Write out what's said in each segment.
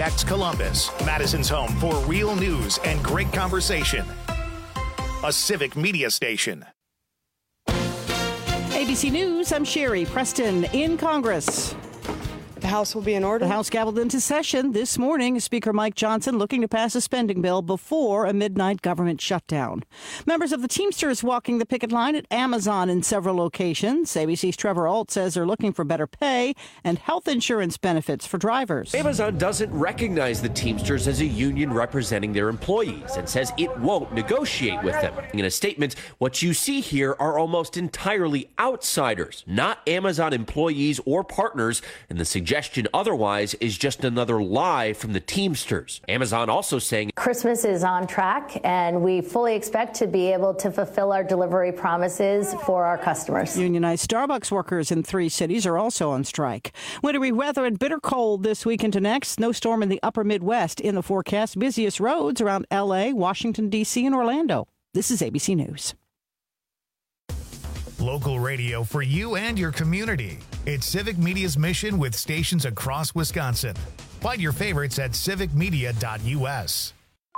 WMDX Columbus, Madison's home for real news and great conversation. A civic media station. ABC News, I'm Sherry Preston in Congress. The House will be in order. The House gavelled into session this morning. Speaker Mike Johnson looking to pass a spending bill before a midnight government shutdown. Members of the Teamsters walking the picket line at Amazon in several locations. ABC's Trevor Ault says they're looking for better pay and health insurance benefits for drivers. Amazon doesn't recognize the Teamsters as a union representing their employees and says it won't negotiate with them. In a statement, what you see here are almost entirely outsiders, not Amazon employees or partners, and the suggestion otherwise is just another lie from the Teamsters. Amazon also saying Christmas is on track and we fully expect to be able to fulfill our delivery promises for our customers. Unionized Starbucks workers in 3 cities are also on strike. Wintry weather and bitter cold this week into next. Snowstorm in the upper Midwest in the forecast. Busiest roads around L.A., Washington, D.C., and Orlando. This is ABC News. Local radio for you and your community. It's Civic Media's mission with stations across Wisconsin. Find your favorites at civicmedia.us.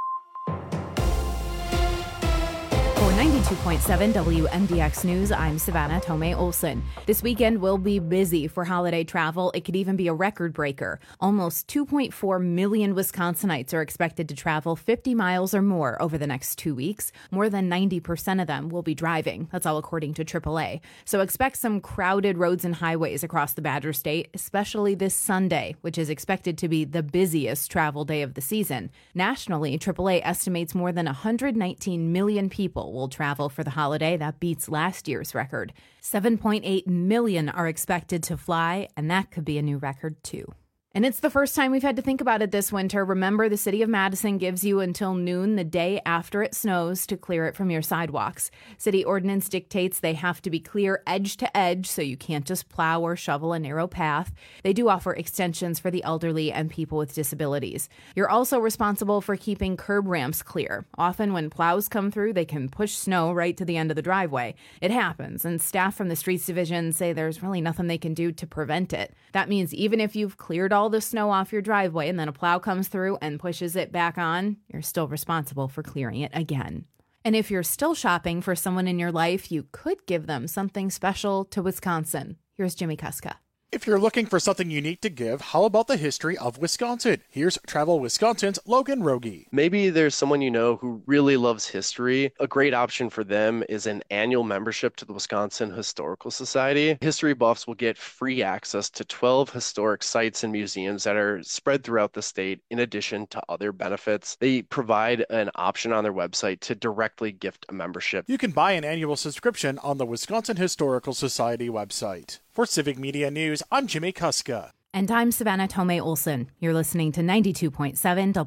For 92.7 WMDX News, I'm Savannah Tomei Olson. This weekend will be busy for holiday travel. It could even be a record breaker. Almost 2.4 million Wisconsinites are expected to travel 50 miles or more over the next 2 weeks. More than 90% of them will be driving. That's all according to AAA. So expect some crowded roads and highways across the Badger State, especially this Sunday, which is expected to be the busiest travel day of the season. Nationally, AAA estimates more than 119 million people will travel for the holiday. That beats last year's record. 7.8 million are expected to fly, and that could be a new record too. And it's the first time we've had to think about it this winter. Remember, the city of Madison gives you until noon the day after it snows to clear it from your sidewalks. City ordinance dictates they have to be clear edge to edge, so you can't just plow or shovel a narrow path. They do offer extensions for the elderly and people with disabilities. You're also responsible for keeping curb ramps clear. Often when plows come through, they can push snow right to the end of the driveway. It happens, and staff from the Streets Division say there's really nothing they can do to prevent it. That means even if you've cleared all the snow off your driveway and then a plow comes through and pushes it back on, you're still responsible for clearing it again. And if you're still shopping for someone in your life, you could give them something special to Wisconsin. Here's Jimmy Kuska. If you're looking for something unique to give, how about the history of Wisconsin? Here's Travel Wisconsin's Logan Rogie. Maybe there's someone you know who really loves history. A great option for them is an annual membership to the Wisconsin Historical Society. History buffs will get free access to 12 historic sites and museums that are spread throughout the state, in addition to other benefits. They provide an option on their website to directly gift a membership. You can buy an annual subscription on the Wisconsin Historical Society website. For Civic Media News, I'm Jimmy Kuska. And I'm Savannah Tomei Olson. You're listening to 92.7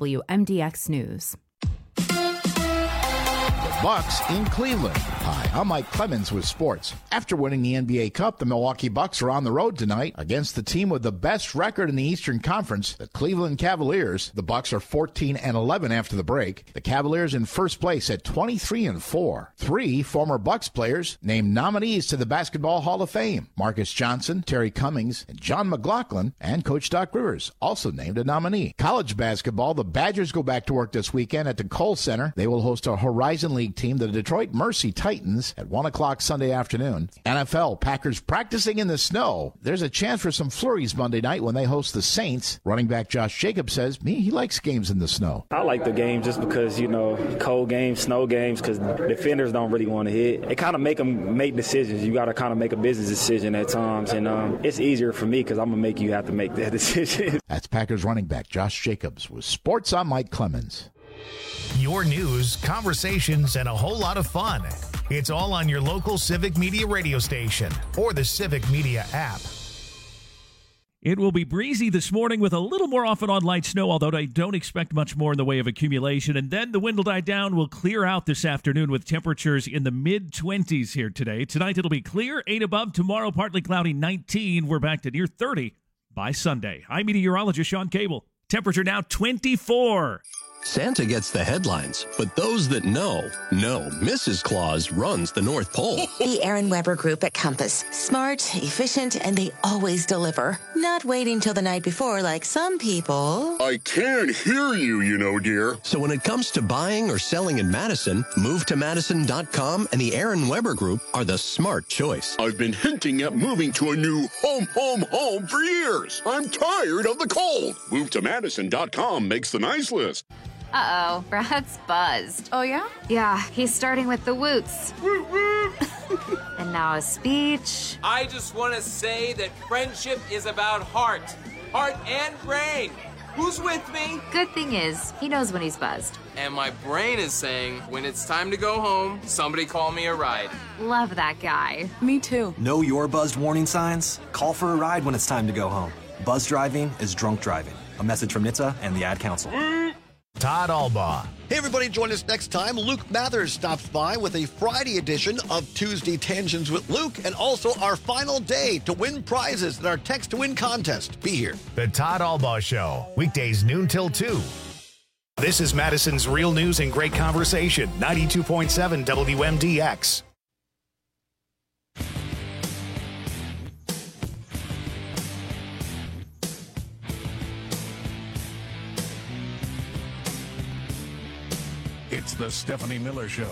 WMDX News. Bucks in Cleveland. Hi, I'm Mike Clemens with sports. After winning the NBA Cup, the Milwaukee Bucks are on the road tonight against the team with the best record in the Eastern Conference, the Cleveland Cavaliers. The Bucks are 14-11 after the break. The Cavaliers in first place at 23-4. 3 former Bucks players named nominees to the Basketball Hall of Fame. Marcus Johnson, Terry Cummings, and John McLaughlin, and Coach Doc Rivers also named a nominee. College basketball, the Badgers go back to work this weekend at the Kohl Center. They will host a Horizon League team, the Detroit Mercy Titans, at 1 o'clock Sunday afternoon. NFL, Packers practicing in the snow. There's a chance for some flurries Monday night when they host the Saints. Running back Josh Jacobs says he likes games in the snow. I like the game just because, cold games, snow games, because defenders don't really want to hit. It kind of make them make decisions. You got to kind of make a business decision at times, and it's easier for me because I'm going to make you have to make that decision. That's Packers running back Josh Jacobs with Sports. I'm Mike Clemens. Your news, conversations, and a whole lot of fun. It's all on your local Civic Media radio station or the Civic Media app. It will be breezy this morning with a little more off and on light snow, although I don't expect much more in the way of accumulation. And then the wind will die down. We'll clear out this afternoon with temperatures in the mid-20s here today. Tonight it'll be clear, 8 above. Tomorrow partly cloudy, 19. We're back to near 30 by Sunday. I'm meteorologist Sean Cable. Temperature now 24. Santa gets the headlines, but those that know Mrs. Claus runs the North Pole. The Aaron Weber Group at Compass. Smart, efficient, and they always deliver. Not waiting till the night before like some people. I can't hear you, dear. So when it comes to buying or selling in Madison, move to Madison.com and the Aaron Weber Group are the smart choice. I've been hinting at moving to a new home for years. I'm tired of the cold. Move to Madison.com makes the nice list. Uh-oh, Brad's buzzed. Oh, yeah? Yeah, he's starting with the woots. And now a speech. I just want to say that friendship is about heart and brain. Who's with me? Good thing is, he knows when he's buzzed. And my brain is saying, when it's time to go home, somebody call me a ride. Love that guy. Me too. Know your buzzed warning signs? Call for a ride when it's time to go home. Buzz driving is drunk driving. A message from NHTSA and the Ad Council. Todd Albaugh. Hey, everybody, join us next time. Luke Mathers stops by with a Friday edition of Tuesday Tangents with Luke, and also our final day to win prizes in our Text to Win contest. Be here. The Todd Albaugh Show, weekdays noon till 2. This is Madison's Real News and Great Conversation, 92.7 WMDX. It's the Stephanie Miller Show.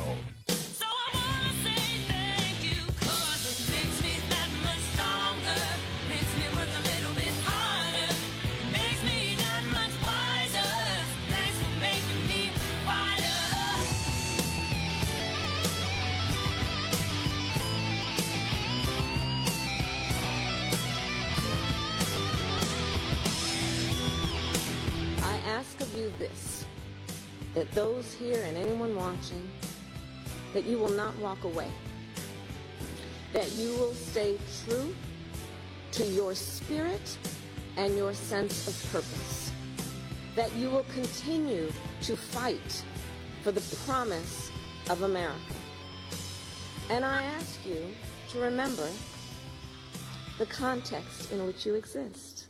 I ask of you this, that those here and anyone watching, that you will not walk away, that you will stay true to your spirit and your sense of purpose, that you will continue to fight for the promise of America. And I ask you to remember the context in which you exist.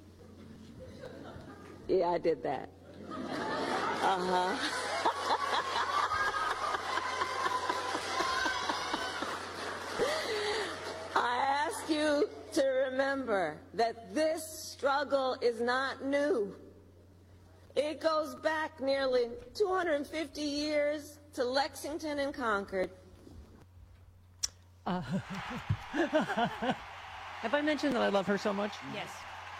Yeah, I did that. I ask you to remember that this struggle is not new. It goes back nearly 250 years to Lexington and Concord. Have I mentioned that I love her so much? Yes.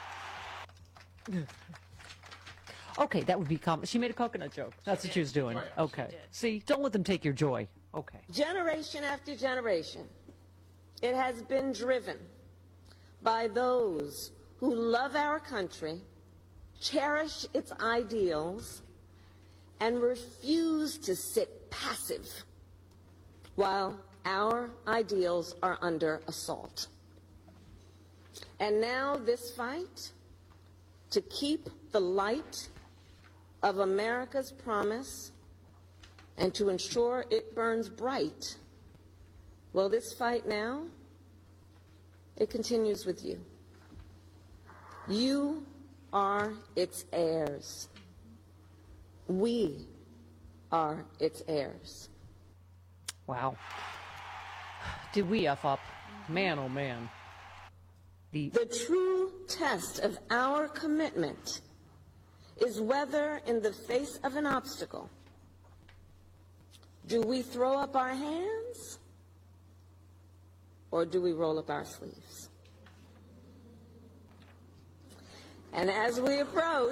Okay, that would be she made a coconut joke. That's what she was doing. Okay. See, don't let them take your joy. Okay. Generation after generation, it has been driven by those who love our country, cherish its ideals, and refuse to sit passive while our ideals are under assault. And now this fight to keep the light of America's promise and to ensure it burns bright, well, this fight now, it continues with you. You are its heirs. We are its heirs. Wow. Did we F up? Man, oh man. The true test of our commitment is whether, in the face of an obstacle, do we throw up our hands or do we roll up our sleeves? And as we approach,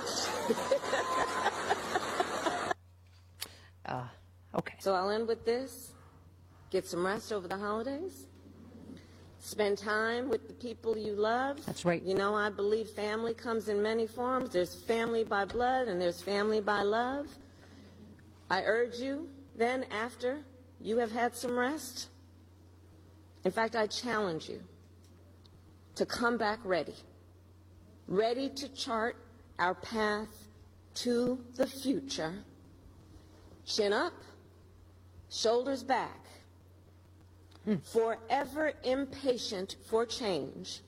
okay. So I'll end with this. Get some rest over the holidays. Spend time with the people you love. That's right. You know, I believe family comes in many forms. There's family by blood and there's family by love. I urge you, then, after you have had some rest, in fact, I challenge you to come back ready to chart our path to the future. Chin up, shoulders back. Forever impatient for change.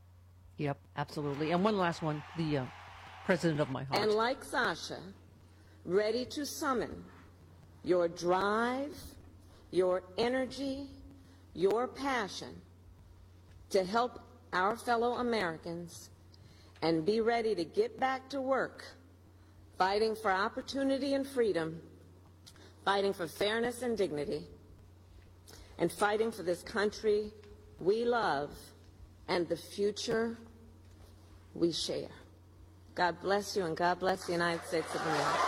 Yep, absolutely. And one last one, the president of my heart. And like Sasha, ready to summon your drive, your energy, your passion to help our fellow Americans, and be ready to get back to work, fighting for opportunity and freedom, fighting for fairness and dignity, and fighting for this country we love and the future we share. God bless you, and God bless the United States of America.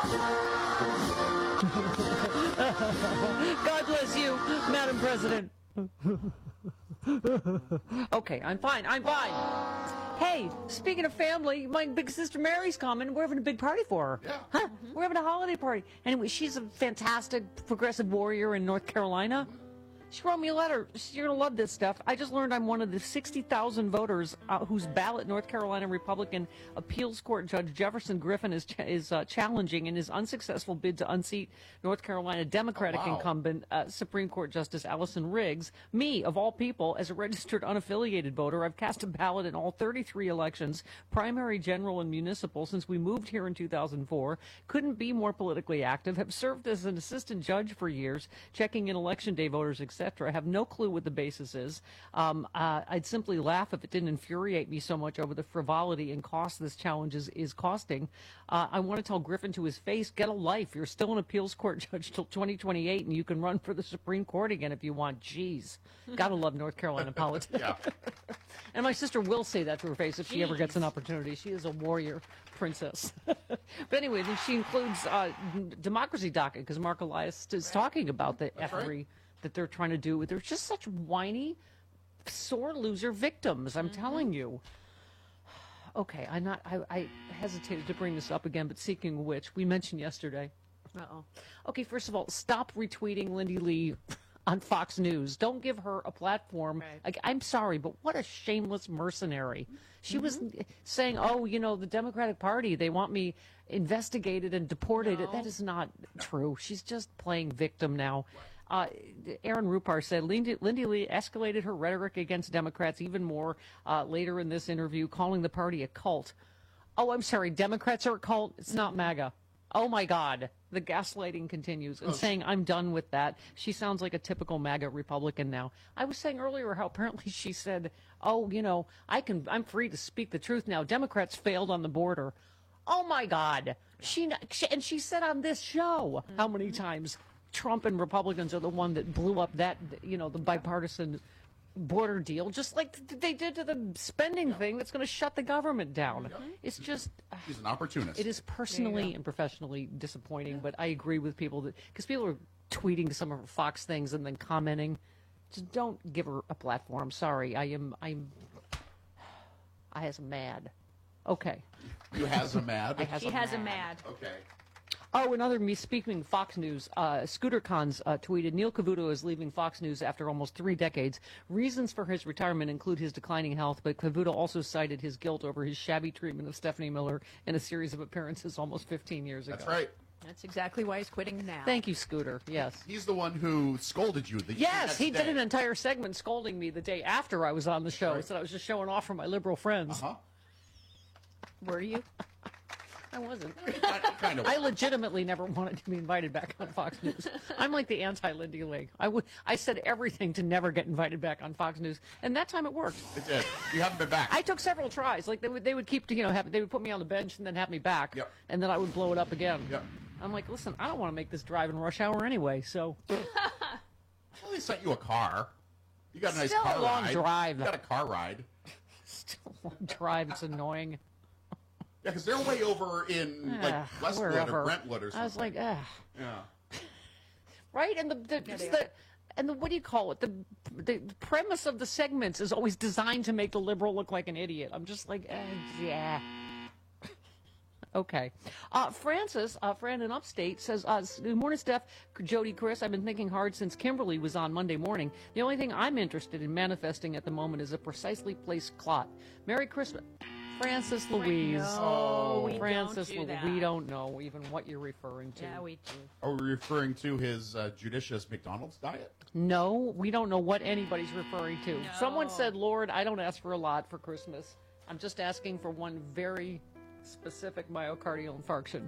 God bless you, Madam President. Okay, I'm fine. Hey, speaking of family, my big sister Mary's coming. We're having a big party for her. Yeah. Huh? We're having a holiday party. Anyway, she's a fantastic progressive warrior in North Carolina. She wrote me a letter. You're going to love this stuff. I just learned I'm one of the 60,000 voters whose ballot North Carolina Republican appeals court judge Jefferson Griffin is challenging in his unsuccessful bid to unseat North Carolina Democratic incumbent Supreme Court Justice Allison Riggs. Me, of all people, as a registered unaffiliated voter, I've cast a ballot in all 33 elections, primary, general, and municipal, since we moved here in 2004. Couldn't be more politically active. Have served as an assistant judge for years, checking in election day voters, etc. I have no clue what the basis is. I'd simply laugh if it didn't infuriate me so much over the frivolity and cost this challenge is costing. I want to tell Griffin to his face, get a life. You're still an appeals court judge till 2028, and you can run for the Supreme Court again if you want. Jeez. Gotta love North Carolina politics. And my sister will say that to her face if she ever gets an opportunity. She is a warrior princess. But anyway, then she includes Democracy Docket, because Mark Elias is talking about the effery that they're trying to do. They're just such whiny, sore loser victims, I'm telling you. Okay, I hesitated to bring this up again, but speaking which, we mentioned yesterday. Okay, first of all, stop retweeting Lindy Lee on Fox News. Don't give her a platform. Like, I'm sorry, but what a shameless mercenary. She was saying, oh, you know, the Democratic Party, they want me investigated and deported. No. That is not true. She's just playing victim now. Aaron Rupar said Lindy Lee escalated her rhetoric against Democrats even more later in this interview, calling the party a cult. Oh, I'm sorry, Democrats are a cult? It's not MAGA. Oh, my God. The gaslighting continues and saying, I'm done with that. She sounds like a typical MAGA Republican now. I was saying earlier how apparently she said, oh, you know, I'm free to speak the truth now. Democrats failed on the border. Oh, my God. She said on this show how many times Trump and Republicans are the one that blew up that, you know, the bipartisan border deal, just like they did to the spending thing that's going to shut the government down. It's just... He's an opportunist. It is personally and professionally disappointing, but I agree with people that... Because people are tweeting some of her Fox things and then commenting. Just don't give her a platform. Sorry, I has a mad. Okay. You has a mad? He has a mad. Okay. Oh, speaking of Fox News, Scooter Cons tweeted, Neil Cavuto is leaving Fox News after almost 3 decades. Reasons for his retirement include his declining health, but Cavuto also cited his guilt over his shabby treatment of Stephanie Miller in a series of appearances almost 15 years ago. That's right. That's exactly why he's quitting now. Thank you, Scooter. Yes. He's the one who scolded you. Yes, he did an entire segment scolding me the day after I was on the show. Right. Said I was just showing off for my liberal friends. Were you? I wasn't. Kind of. I legitimately never wanted to be invited back on Fox News. I'm like the anti-Lindy Lee. I said everything to never get invited back on Fox News, and that time it worked. It did. You haven't been back. I took several tries. Like they would keep, they would put me on the bench and then have me back, and then I would blow it up again. I'm like, listen, I don't want to make this drive in rush hour anyway, so. Well, they sent you a car. You got a nice Still car a long ride. drive. You got a car ride. Still a long drive. It's annoying. Yeah, because they're way over in like Westwood or Brentwood or something. I was like, Yeah. Right, and the what do you call it? The premise of the segments is always designed to make the liberal look like an idiot. I'm just like, yeah. Okay. Francis, a friend in Upstate, says, good morning, Steph, Jody, Chris. I've been thinking hard since Kimberly was on Monday morning. The only thing I'm interested in manifesting at the moment is a precisely placed clot. Merry Christmas. Francis Louise. No, we Francis don't do that. We don't know even what you're referring to. Yeah, we do. Are we referring to his judicious McDonald's diet? No, we don't know what anybody's referring to. No. Someone said, Lord, I don't ask for a lot for Christmas. I'm just asking for one very specific myocardial infarction.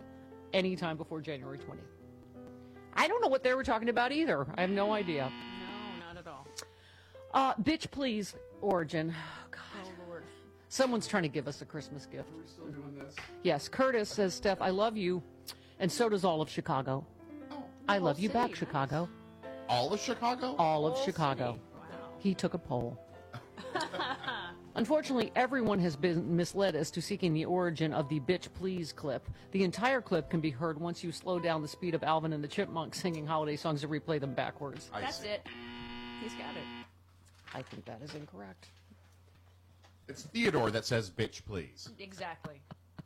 anytime before January 20th. I don't know what they were talking about either. I have no idea. No, not at all. Bitch Please Origin. Oh, God. Oh, Lord. Someone's trying to give us a Christmas gift. Are we still doing this? Yes, Curtis says, Steph, I love you, and so does all of Chicago. Oh, I love you city, back, nice. Chicago. all of Chicago? All of Chicago. City. Wow. He took a poll. Unfortunately, everyone has been misled as to seeking the origin of the Bitch Please clip. The entire clip can be heard once you slow down the speed of Alvin and the Chipmunks singing holiday songs and replay them backwards. That's it. He's got it. I think that is incorrect. It's Theodore that says, bitch, please. Exactly.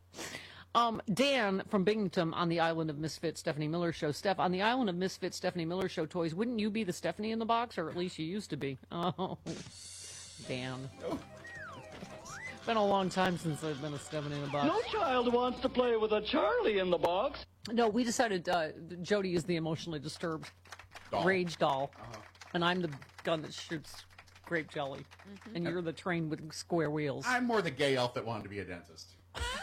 Dan from Binghamton on the Island of Misfits, Stephanie Miller Show. Steph, on the Island of Misfits, Stephanie Miller Show toys, wouldn't you be the Stephanie in the box? Or at least you used to be. Oh, Dan. It's been a long time since I've been a Stephanie in the box. No child wants to play with a Charlie in the box. No, we decided Jody is the emotionally disturbed rage doll. And I'm the gun that shoots grape jelly. And you're the train with square wheels. I'm more the gay elf that wanted to be a dentist.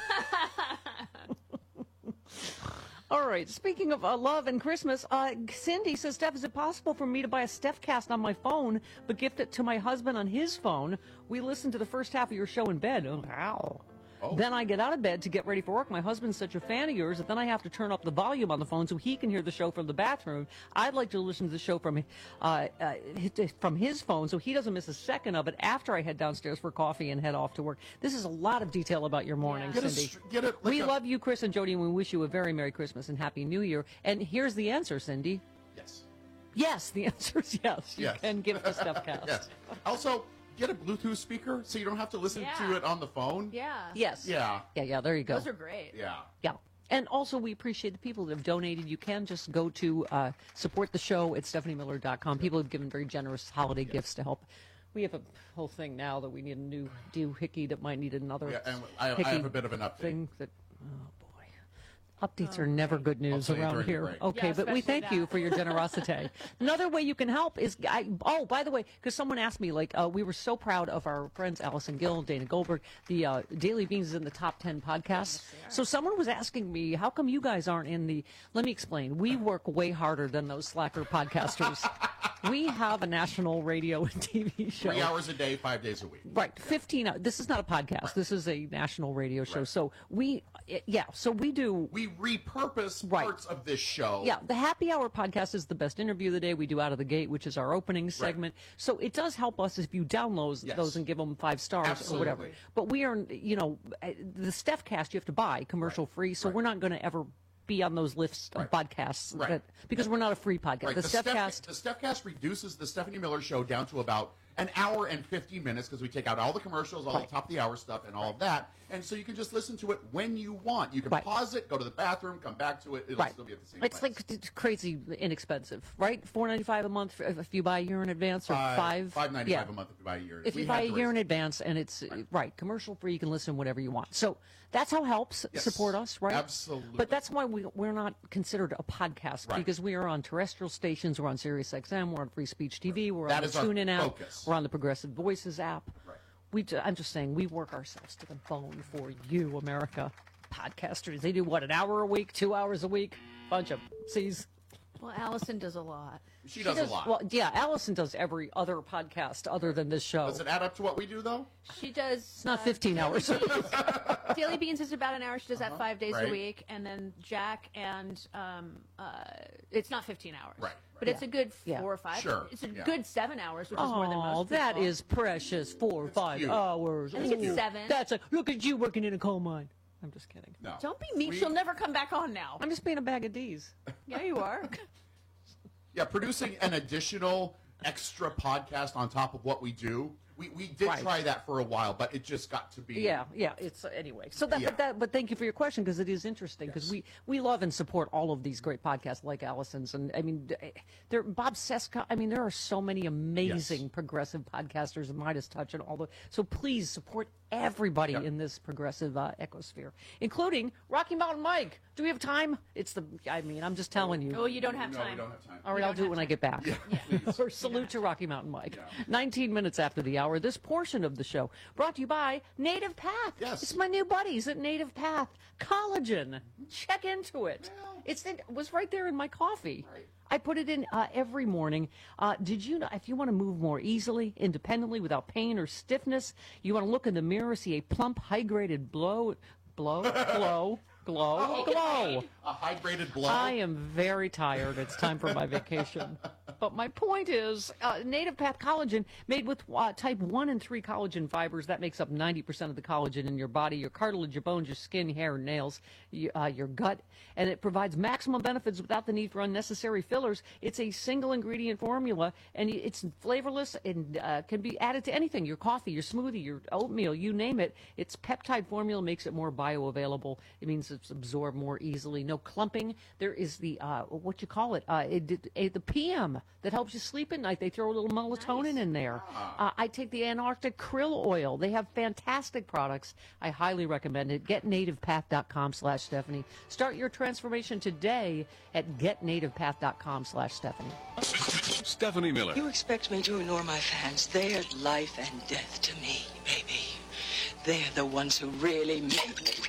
All right, speaking of love and Christmas, Cindy says, Steph, is it possible for me to buy a StephCast on my phone, but gift it to my husband on his phone? We listen to the first half of your show in bed. Oh, wow. Oh. Then I get out of bed to get ready for work. My husband's such a fan of yours that then I have to turn up the volume on the phone so he can hear the show from the bathroom. I'd like to listen to the show from his phone so he doesn't miss a second of it after I head downstairs for coffee and head off to work. This is a lot of detail about your morning, Cindy. We love you, Chris and Jody, and we wish you a very Merry Christmas and Happy New Year. And here's the answer, Cindy. Yes. Yes, the answer is yes. You can give the StephCast. Yes. Also, get a Bluetooth speaker so you don't have to listen to it on the phone. Yeah. Yes. Yeah. Yeah, there you go. Those are great. Yeah. Yeah. And also, we appreciate the people that have donated. You can just go to support the show at StephanieMiller.com. People have given very generous holiday gifts to help. We have a whole thing now that we need a new doohickey that might need another. Yeah, and I have a bit of an update. Thing that, oh boy, updates are never good news around here. Okay, Yeah, but we thank you that. for your generosity. Another way you can help is, by the way, because someone asked me, we were so proud of our friends Allison Gill, Dana Goldberg, the Daily Beans is in the top 10 podcasts. So someone was asking me, how come you guys aren't in the? Let me explain. We work way harder than those slacker podcasters. We have a national radio and TV show. 3 hours a day, 5 days a week. Right, 15 hours. This is not a podcast. This is a national radio show. Right. So we do. We repurpose parts of this show. Yeah, the Happy Hour podcast is the best interview of the day. We do Out of the Gate, which is our opening segment. Right. So it does help us if you download those and give them 5 stars or whatever. But we are, the StephCast you have to buy commercial free. So we're not going to ever be on those lists of podcasts because we're not a free podcast. Right. The StephCast reduces the Stephanie Miller Show down to about an hour and 15 minutes because we take out all the commercials, all the top of the hour stuff, and all of that. And so you can just listen to it when you want. You can pause it, go to the bathroom, come back to it. It'll still be at the same place. It's crazy inexpensive, right? $4.95 a month if you buy a year in advance, or $5.95 a month if you buy a year. If you buy a year in advance, and it's commercial free, you can listen whenever you want. So that's how helps support us, right? Absolutely. But that's why we're not considered a podcast because we are on terrestrial stations. We're on Sirius XM. We're on Free Speech TV. We're on the TuneIn app. We're on the Progressive Voices app. I'm just saying, we work ourselves to the bone for you, America. Podcasters, they do an hour a week, 2 hours a week, bunch of C's. Well, Allison does a lot. She does a lot. Well, yeah, Allison does every other podcast other than this show. Does it add up to what we do, though? She does. It's not 15 hours. Daily Beans is about an hour. She does that 5 days a week. And then Jack and it's not 15 hours. Right. But it's a good 4 or 5. Sure. It's a good 7 hours, which is more than most people. That is precious. 4 or 5 hours. I think it's 7. That's look at you working in a coal mine. I'm just kidding. No. Don't be mean. She'll never come back on now. I'm just being a bag of D's. Yeah, you are. Yeah, producing an additional extra podcast on top of what we do. We did try that for a while, but it just got to be. Yeah. It's anyway. So but thank you for your question because it is interesting because we love and support all of these great podcasts like Allison's and I mean, Bob Seska. I mean, there are so many amazing progressive podcasters and Midas Touch and all the. So please support everybody in this progressive ecosphere, including Rocky Mountain Mike Do we have time? I'm just telling you. Oh, you don't have time. We don't have time. All right, I'll do it when I get back. Or salute to Rocky Mountain Mike. 19 minutes after the hour, this portion of the show brought to you by Native Path. Yes. It's my new buddies at Native Path. Collagen. Check into it. It was right there in my coffee. Right. I put it in every morning. Did you know if you want to move more easily, independently, without pain or stiffness, you want to look in the mirror, see a plump, hydrated glow. A hydrated blow. I am very tired. It's time for my vacation. But my point is, Native Path Collagen, made with type 1 and 3 collagen fibers, that makes up 90% of the collagen in your body, your cartilage, your bones, your skin, hair, nails, your gut, and it provides maximum benefits without the need for unnecessary fillers. It's a single ingredient formula, and it's flavorless and can be added to anything, your coffee, your smoothie, your oatmeal, you name it. Its peptide formula makes it more bioavailable. It means it's absorbed more easily. No clumping. There is the, the PM that helps you sleep at night. They throw a little melatonin in there. I take the Antarctic krill oil. They have fantastic products. I highly recommend it. GetNativePath.com/Stephanie. Start your transformation today at GetNativePath.com/Stephanie. Stephanie Miller. You expect me to ignore my fans? They're life and death to me, baby. They're the ones who really make me.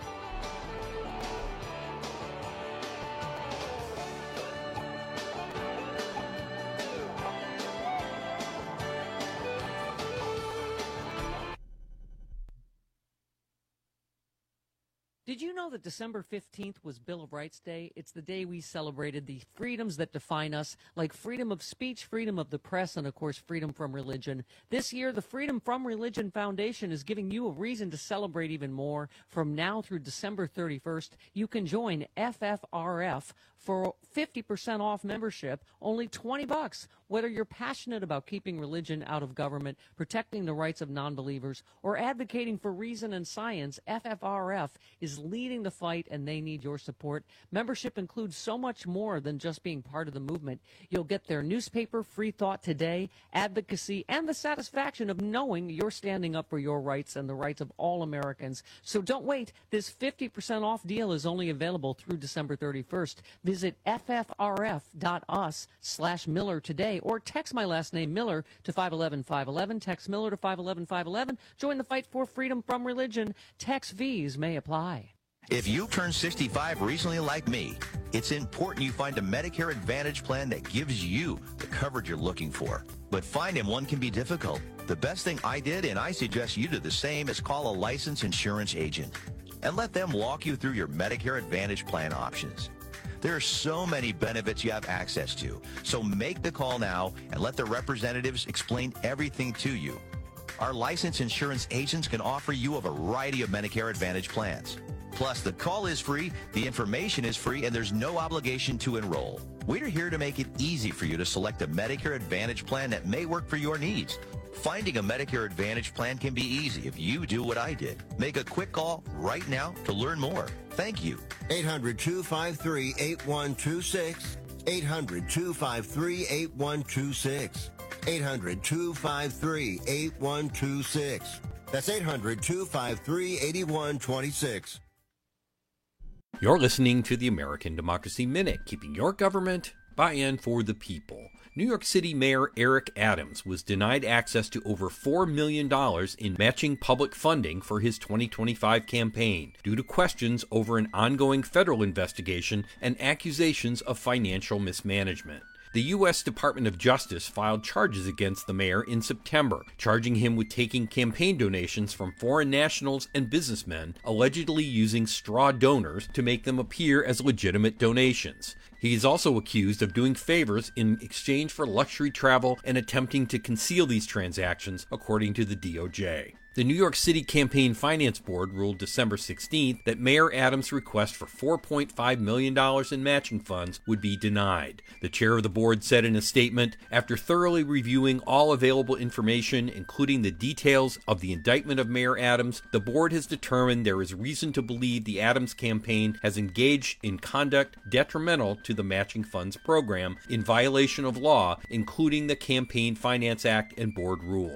Did you know that December 15th was Bill of Rights Day? It's the day we celebrated the freedoms that define us, like freedom of speech, freedom of the press, and, of course, freedom from religion. This year, the Freedom from Religion Foundation is giving you a reason to celebrate even more. From now through December 31st, you can join FFRF for 50% off membership, only $20. Whether you're passionate about keeping religion out of government, protecting the rights of non-believers, or advocating for reason and science, FFRF is leading the fight, and they need your support. Membership includes so much more than just being part of the movement. You'll get their newspaper, Free Thought Today, advocacy, and the satisfaction of knowing you're standing up for your rights and the rights of all Americans. So don't wait. This 50% off deal is only available through December 31st. Visit ffrf.us/Miller today, or text my last name Miller to 511-511. Text Miller to 511-511. Join the fight for freedom from religion. Tax fees may apply. If you turned 65 recently like me, it's important you find a Medicare Advantage plan that gives you the coverage you're looking for. But finding one can be difficult. The best thing I did, and I suggest you do the same, is call a licensed insurance agent and let them walk you through your Medicare Advantage plan options. There are so many benefits you have access to, so make the call now and let the representatives explain everything to you. Our licensed insurance agents can offer you a variety of Medicare Advantage plans. Plus, the call is free, the information is free, and there's no obligation to enroll. We're here to make it easy for you to select a Medicare Advantage plan that may work for your needs. Finding a Medicare Advantage plan can be easy if you do what I did. Make a quick call right now to learn more. Thank you. 800-253-8126. 800-253-8126. 800-253-8126. That's 800-253-8126. You're listening to the American Democracy Minute, keeping your government by and for the people. New York City Mayor Eric Adams was denied access to over $4 million in matching public funding for his 2025 campaign due to questions over an ongoing federal investigation and accusations of financial mismanagement. The U.S. Department of Justice filed charges against the mayor in September, charging him with taking campaign donations from foreign nationals and businessmen, allegedly using straw donors to make them appear as legitimate donations. He is also accused of doing favors in exchange for luxury travel and attempting to conceal these transactions, according to the DOJ. The New York City Campaign Finance Board ruled December 16th that Mayor Adams' request for $4.5 million in matching funds would be denied. The chair of the board said in a statement, after thoroughly reviewing all available information, including the details of the indictment of Mayor Adams, the board has determined there is reason to believe the Adams campaign has engaged in conduct detrimental to the matching funds program in violation of law, including the Campaign Finance Act and board rules.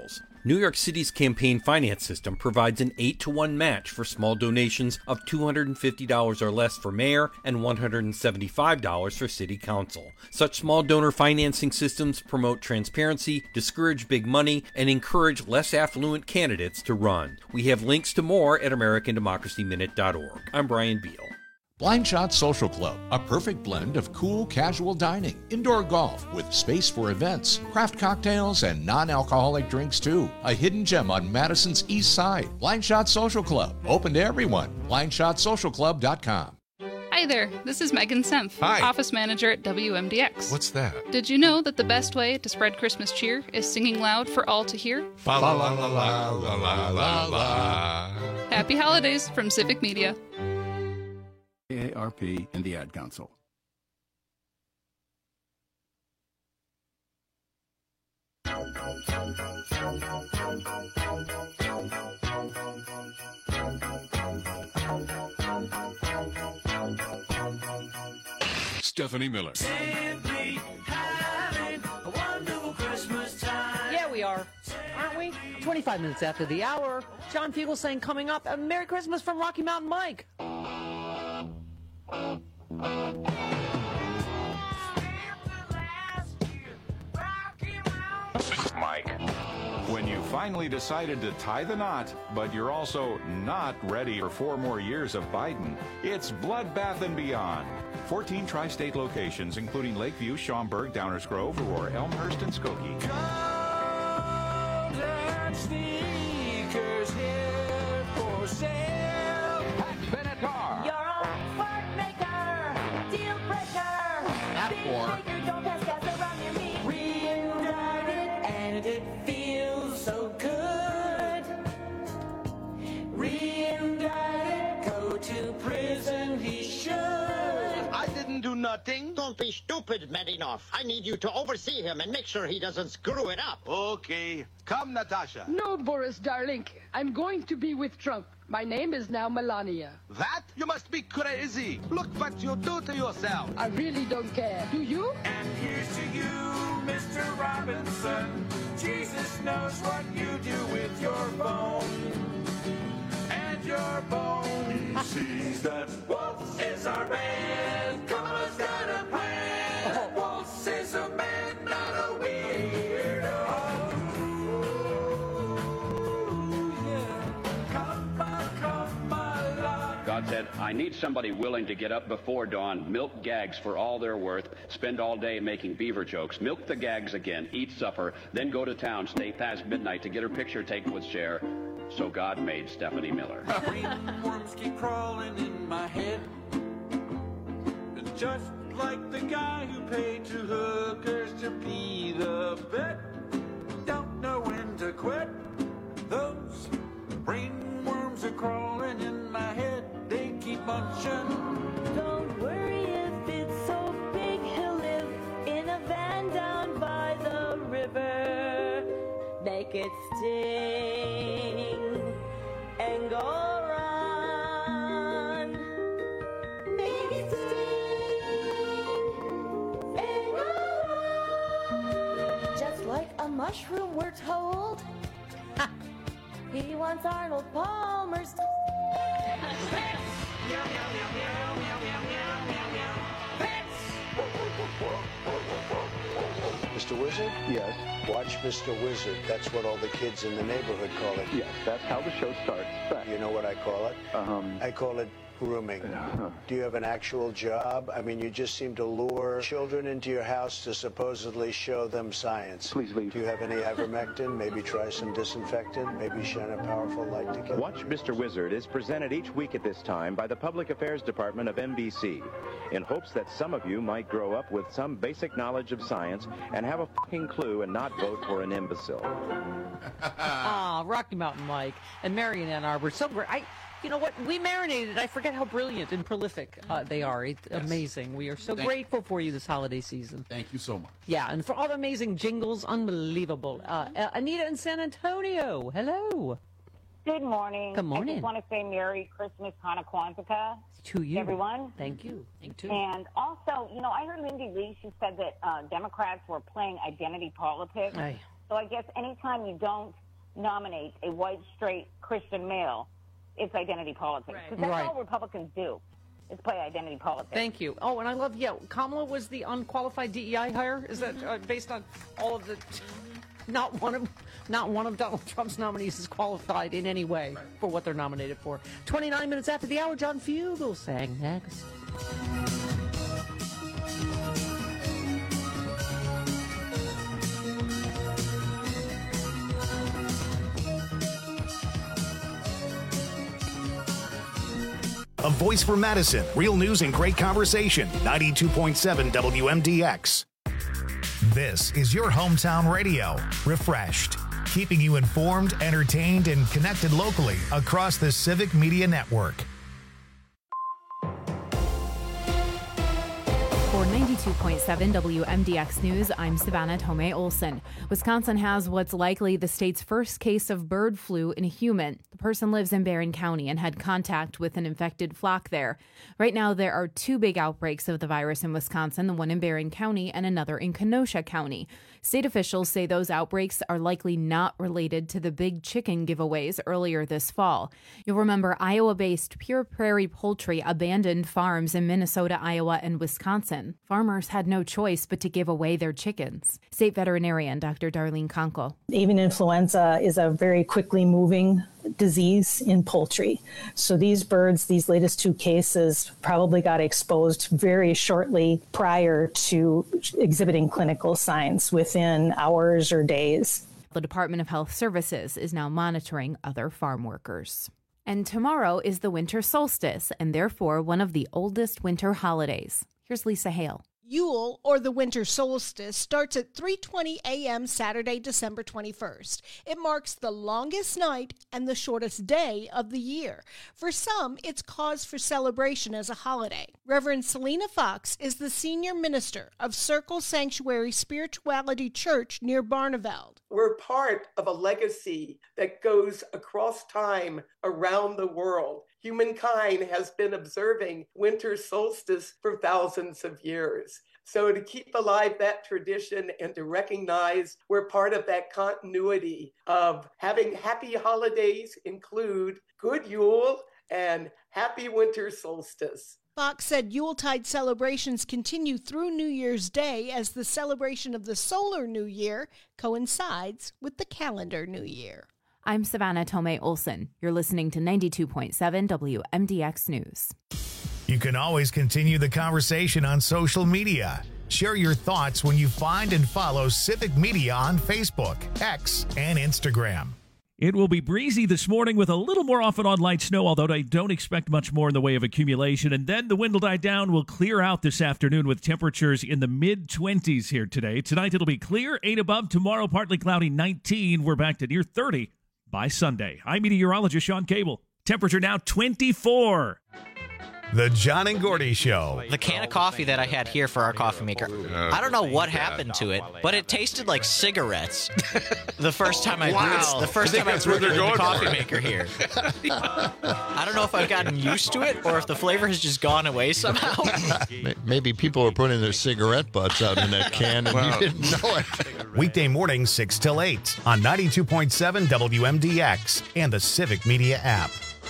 New York City's campaign finance system provides an 8-to-1 match for small donations of $250 or less for mayor and $175 for city council. Such small donor financing systems promote transparency, discourage big money, and encourage less affluent candidates to run. We have links to more at AmericanDemocracyMinute.org. I'm Brian Beal. Blind Shot Social Club, a perfect blend of cool, casual dining, indoor golf with space for events, craft cocktails, and non-alcoholic drinks too. A hidden gem on Madison's East Side. Blind Shot Social Club, open to everyone. BlindShotSocialClub.com. Hi there, this is Megan Senf, Office Manager at WMDX. What's that? Did you know that the best way to spread Christmas cheer is singing loud for all to hear? Fa la la la la la la la la. Happy holidays from Civic Media. AARP and the Ad Council. Stephanie Miller. Simply having a wonderful Christmas time. Yeah, we are. Aren't we? 25 minutes after the hour. John Fugelsang coming up. A Merry Christmas from Rocky Mountain Mike. Mike, when you finally decided to tie the knot, but you're also not ready for 4 more years of Biden, it's Bloodbath and Beyond. 14 tri-state locations, including Lakeview, Schaumburg, Downers Grove, Aurora, Elmhurst, and Skokie. Sneakers here for sale. Pat Benatar. You're a fart maker, deal breaker. Big maker, don't pass gas around your meat. Reunited, and it feels so good. Reunited, go to prison, he should. I didn't do nothing. Don't be stupid, Medinov. I need you to oversee him and make sure he doesn't screw it up. Okay. Come, Natasha. No, Boris, darling. I'm going to be with Trump. My name is now Melania. That? You must be crazy. Look what you do to yourself. I really don't care. Do you? And here's to you, Mr. Robinson. Jesus knows what you do with your bone. And your bone sees that Waltz is our man. Come on, got a plan. Waltz is a man, not a weirdo. God said, I need somebody willing to get up before dawn, milk gags for all they're worth, spend all day making beaver jokes, milk the gags again, eat supper, then go to town, stay past midnight to get her picture taken with Cher. So God made Stephanie Miller. Worms keep crawling in my head. Just like the guy who paid 2 hookers to be the vet. Don't know when to quit. Those brain worms are crawling in my head. They keep munching. Don't worry if it's so big. He'll live in a van down by the river. Make it sting and go run. Make it sting and go run. Just like a mushroom, we're told. He wants Arnold Palmer's. Mr. Wizard? Yes. Watch Mr. Wizard. That's what all the kids in the neighborhood call it. Yes, that's how the show starts. Fact. You know what I call it? I call it grooming. Do you have an actual job? I mean, you just seem to lure children into your house to supposedly show them science. Please leave. Do you have any ivermectin? Maybe try some disinfectant? Maybe shine a powerful light to kill. Watch Mr. Wizard is presented each week at this time by the Public Affairs Department of NBC in hopes that some of you might grow up with some basic knowledge of science and have a fucking clue and not vote for an imbecile. Rocky Mountain Mike and Marion Ann Arbor. So great. You know what? We marinated. I forget how brilliant and prolific they are. It's amazing. We are so grateful for you this holiday season. Thank you so much. Yeah, and for all the amazing jingles, unbelievable. Anita in San Antonio, hello. Good morning. Good morning. I just want to say Merry Christmas, Hanukkah to you, everyone. Thank you. Thank you. And also, you know, I heard Lindy Reese. She said that Democrats were playing identity politics. Aye. So I guess anytime you don't nominate a white, straight Christian male, it's identity politics. Because that's all Republicans do, is play identity politics. Thank you. Oh, and I love, Kamala was the unqualified DEI hire. Is that based on all of the... Not one of Donald Trump's nominees is qualified in any way for what they're nominated for. 29 minutes after the hour, John Fugelsang next. A voice for Madison. Real news and great conversation. 92.7 WMDX. This is your hometown radio. Refreshed. Keeping you informed, entertained, and connected locally across the Civic Media Network. For 92.7 WMDX News, I'm Savannah Tomei Olson. Wisconsin has what's likely the state's first case of bird flu in a human. The person lives in Barron County and had contact with an infected flock there. Right now, there are 2 big outbreaks of the virus in Wisconsin, the one in Barron County and another in Kenosha County. State officials say those outbreaks are likely not related to the big chicken giveaways earlier this fall. You'll remember Iowa-based Pure Prairie Poultry abandoned farms in Minnesota, Iowa, and Wisconsin. Farmers had no choice but to give away their chickens. State veterinarian Dr. Darlene Conkle. Avian influenza is a very quickly moving disease in poultry. So these birds, these latest 2 cases, probably got exposed very shortly prior to exhibiting clinical signs within hours or days. The Department of Health Services is now monitoring other farm workers. And tomorrow is the winter solstice, and therefore one of the oldest winter holidays. Here's Lisa Hale. Yule, or the winter solstice, starts at 3:20 a.m. Saturday, December 21st. It marks the longest night and the shortest day of the year. For some, it's cause for celebration as a holiday. Reverend Selena Fox is the senior minister of Circle Sanctuary Spirituality Church near Barneveld. We're part of a legacy that goes across time around the world. Humankind has been observing winter solstice for thousands of years. So to keep alive that tradition and to recognize we're part of that continuity of having happy holidays include good Yule and happy winter solstice. Fox said Yuletide celebrations continue through New Year's Day as the celebration of the solar New Year coincides with the calendar New Year. I'm Savannah Tomei Olson. You're listening to 92.7 WMDX News. You can always continue the conversation on social media. Share your thoughts when you find and follow Civic Media on Facebook, X, and Instagram. It will be breezy this morning with a little more off and on light snow, although I don't expect much more in the way of accumulation. And then the wind will die down. We'll clear out this afternoon with temperatures in the mid-20s here today. Tonight it'll be clear, 8 above. Tomorrow partly cloudy, 19. We're back to near 30 by Sunday. I'm meteorologist Sean Cable. Temperature now 24. The John and Gordy Show. The can of coffee that I had here for our coffee maker, I don't know what happened to it, but it tasted like cigarettes. The first time I brewed it in the coffee maker here. I don't know if I've gotten used to it or if the flavor has just gone away somehow. Maybe people are putting their cigarette butts out in that can and you didn't know it. Weekday mornings 6 till 8 on 92.7 WMDX and the Civic Media app.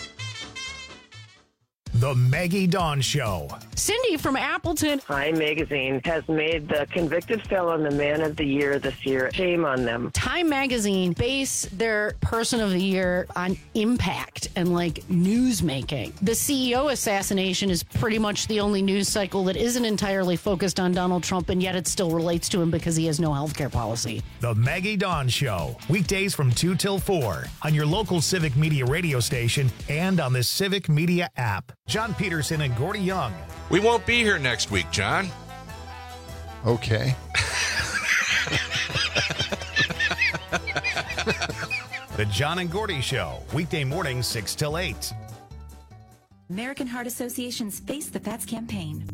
The Maggie Dawn Show. Cindy from Appleton. Time Magazine has made the convicted felon the Man of the Year this year. Shame on them. Time Magazine base their Person of the Year on impact and like news making. The CEO assassination is pretty much the only news cycle that isn't entirely focused on Donald Trump, and yet it still relates to him because he has no health care policy. The Maggie Dawn Show. Weekdays from 2 till 4 on your local Civic Media radio station and on the Civic Media app. John Peterson and Gordy Young. We won't be here next week, John. Okay. The John and Gordy Show. Weekday mornings 6 till 8. American Heart Association's Face the Fats campaign.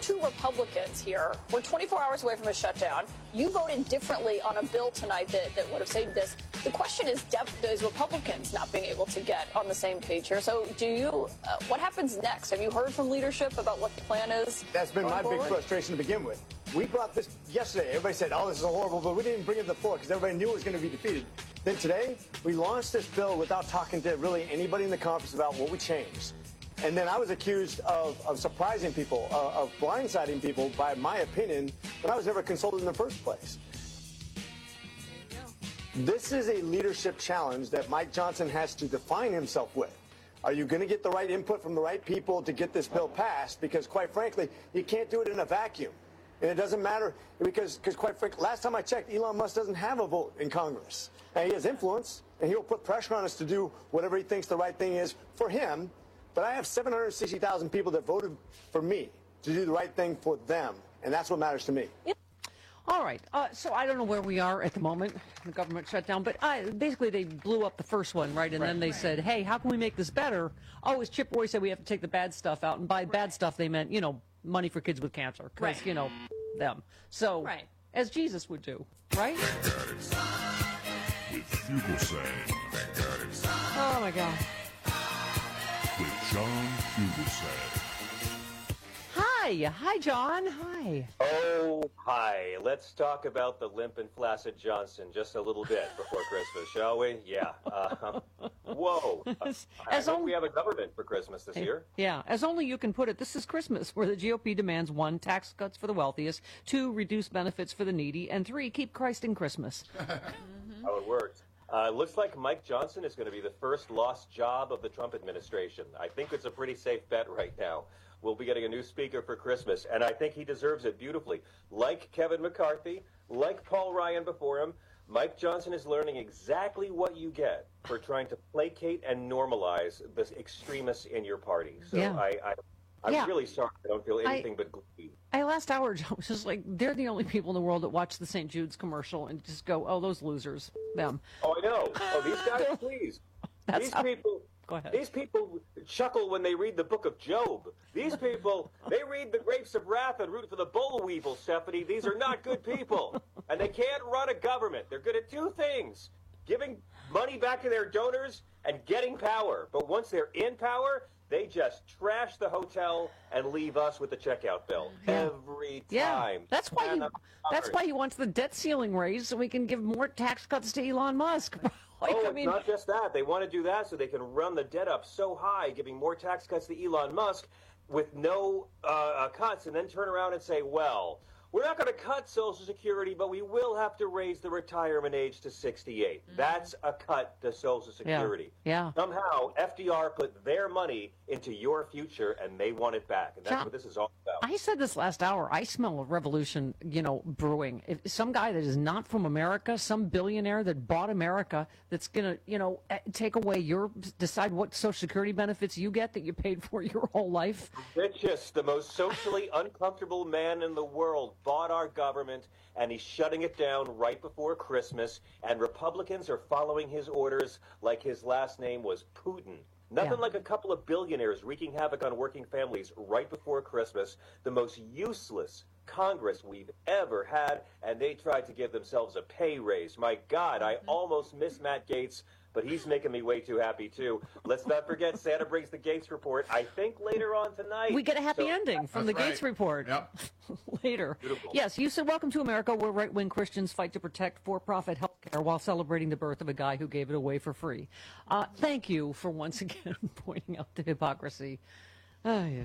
two Republicans here. We're 24 hours away from a shutdown. You voted differently on a bill tonight that would have saved this. The question is those Republicans not being able to get on the same page here. So what happens next? Have you heard from leadership about what the plan is? That's been my big frustration to begin with. We brought this yesterday. Everybody said, oh, this is a horrible bill. We didn't bring it to the floor because everybody knew it was going to be defeated. Then today, we launched this bill without talking to really anybody in the conference about what we changed. And then I was accused of surprising people, of blindsiding people by my opinion, but I was never consulted in the first place. This is a leadership challenge that Mike Johnson has to define himself with. Are you going to get the right input from the right people to get this bill passed? Because quite frankly, you can't do it in a vacuum. And it doesn't matter because quite frankly, last time I checked, Elon Musk doesn't have a vote in Congress. Now, he has influence, and he'll put pressure on us to do whatever he thinks the right thing is for him. But I have 760,000 people that voted for me to do the right thing for them, and that's what matters to me. All right. So I don't know where we are at the moment, the government shutdown, but basically they blew up the first one, right? And then they said, hey, how can we make this better? Oh, as Chip Roy said, we have to take the bad stuff out. And by bad stuff, they meant, money for kids with cancer. Because, them. So, as Jesus would do, right? With Fugelsang. Oh, my God. With John Fugelsang. Hi, John. Hi. Oh, hi. Let's talk about the limp and flaccid Johnson just a little bit before Christmas, shall we? Yeah. Whoa. I hope we have a government for Christmas this year. Yeah. As only you can put it, this is Christmas, where the GOP demands 1, tax cuts for the wealthiest, 2, reduce benefits for the needy, and 3, keep Christ in Christmas. How it works. Looks like Mike Johnson is going to be the first lost job of the Trump administration. I think it's a pretty safe bet right now. We'll be getting a new speaker for Christmas, and I think he deserves it beautifully. Like Kevin McCarthy, like Paul Ryan before him, Mike Johnson is learning exactly what you get for trying to placate and normalize the extremists in your party. So I'm really sorry. I don't feel anything but glee. Last hour, Joe was just like, they're the only people in the world that watch the St. Jude's commercial and just go, oh, those losers, them. Oh, I know. Oh, these guys, please. These people chuckle when they read the book of Job. These people, they read the Grapes of Wrath and root for the boll weevil, Stephanie. These are not good people. And they can't run a government. They're good at 2 things, giving money back to their donors and getting power. But once they're in power, they just trash the hotel and leave us with the checkout bill every time. Yeah, that's why he wants the debt ceiling raised so we can give more tax cuts to Elon Musk. It's not just that. They want to do that so they can run the debt up so high, giving more tax cuts to Elon Musk with no cuts, and then turn around and say, well, we're not going to cut Social Security, but we will have to raise the retirement age to 68. That's a cut to Social Security. Yeah. Somehow, FDR put their money into your future, and they want it back. And that's what this is all about. I said this last hour. I smell a revolution, brewing. If some guy that is not from America, some billionaire that bought America, that's going to, take away decide what Social Security benefits you get that you paid for your whole life. Richest, the most socially uncomfortable man in the world, bought our government, and he's shutting it down right before Christmas, and Republicans are following his orders like his last name was Putin. Nothing like a couple of billionaires wreaking havoc on working families right before Christmas. The most useless Congress we've ever had, and they tried to give themselves a pay raise. My God, I almost miss Matt Gaetz, but he's making me way too happy, too. Let's not forget Santa brings the Gaetz report, I think, later on tonight. We get a happy ending from the Gaetz report later. Beautiful. Yes, you said, welcome to America, where right-wing Christians fight to protect for-profit health care while celebrating the birth of a guy who gave it away for free. Thank you for once again pointing out the hypocrisy. Okay.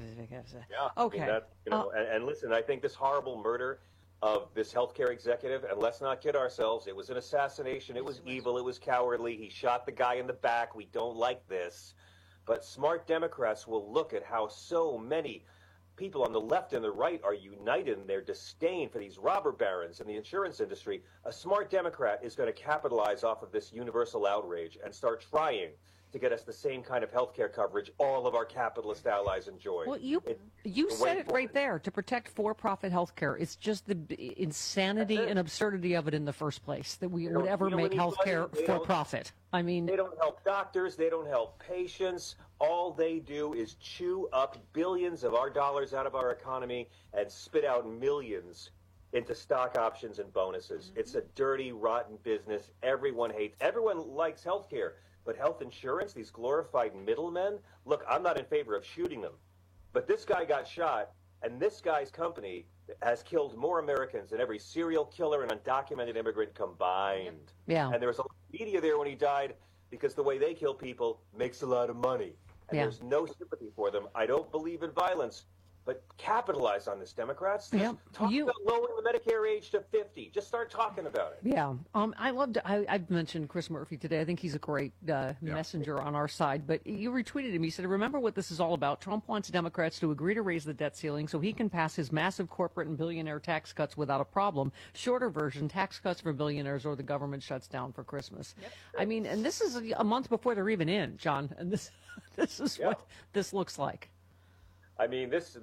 And listen, I think this horrible murder of this healthcare executive, and let's not kid ourselves, it was an assassination, it was evil, it was cowardly, he shot the guy in the back, we don't like this. But smart Democrats will look at how so many people on the left and the right are united in their disdain for these robber barons in the insurance industry. A smart Democrat is going to capitalize off of this universal outrage and start trying to get us the same kind of health care coverage all of our capitalist allies enjoy. Well, you said it right there, to protect for-profit health care. It's just the insanity and absurdity of it in the first place, that we would ever make health care for-profit. I mean, they don't help doctors. They don't help patients. All they do is chew up billions of our dollars out of our economy and spit out millions into stock options and bonuses. Mm-hmm. It's a dirty, rotten business. Everyone likes health care. But health insurance, these glorified middlemen, look, I'm not in favor of shooting them. But this guy got shot, and this guy's company has killed more Americans than every serial killer and undocumented immigrant combined. Yeah. And there was a lot of media there when he died because the way they kill people makes a lot of money. And there's no sympathy for them. I don't believe in violence. But capitalize on this, Democrats. Talk about lowering the Medicare age to 50. Just start talking about it. Yeah. I've mentioned Chris Murphy today. I think he's a great messenger on our side. But you retweeted him. He said, remember what this is all about. Trump wants Democrats to agree to raise the debt ceiling so he can pass his massive corporate and billionaire tax cuts without a problem. Shorter version, tax cuts for billionaires or the government shuts down for Christmas. Yep. I mean, and this is a month before they're even in, John. And this is what this looks like. I mean, this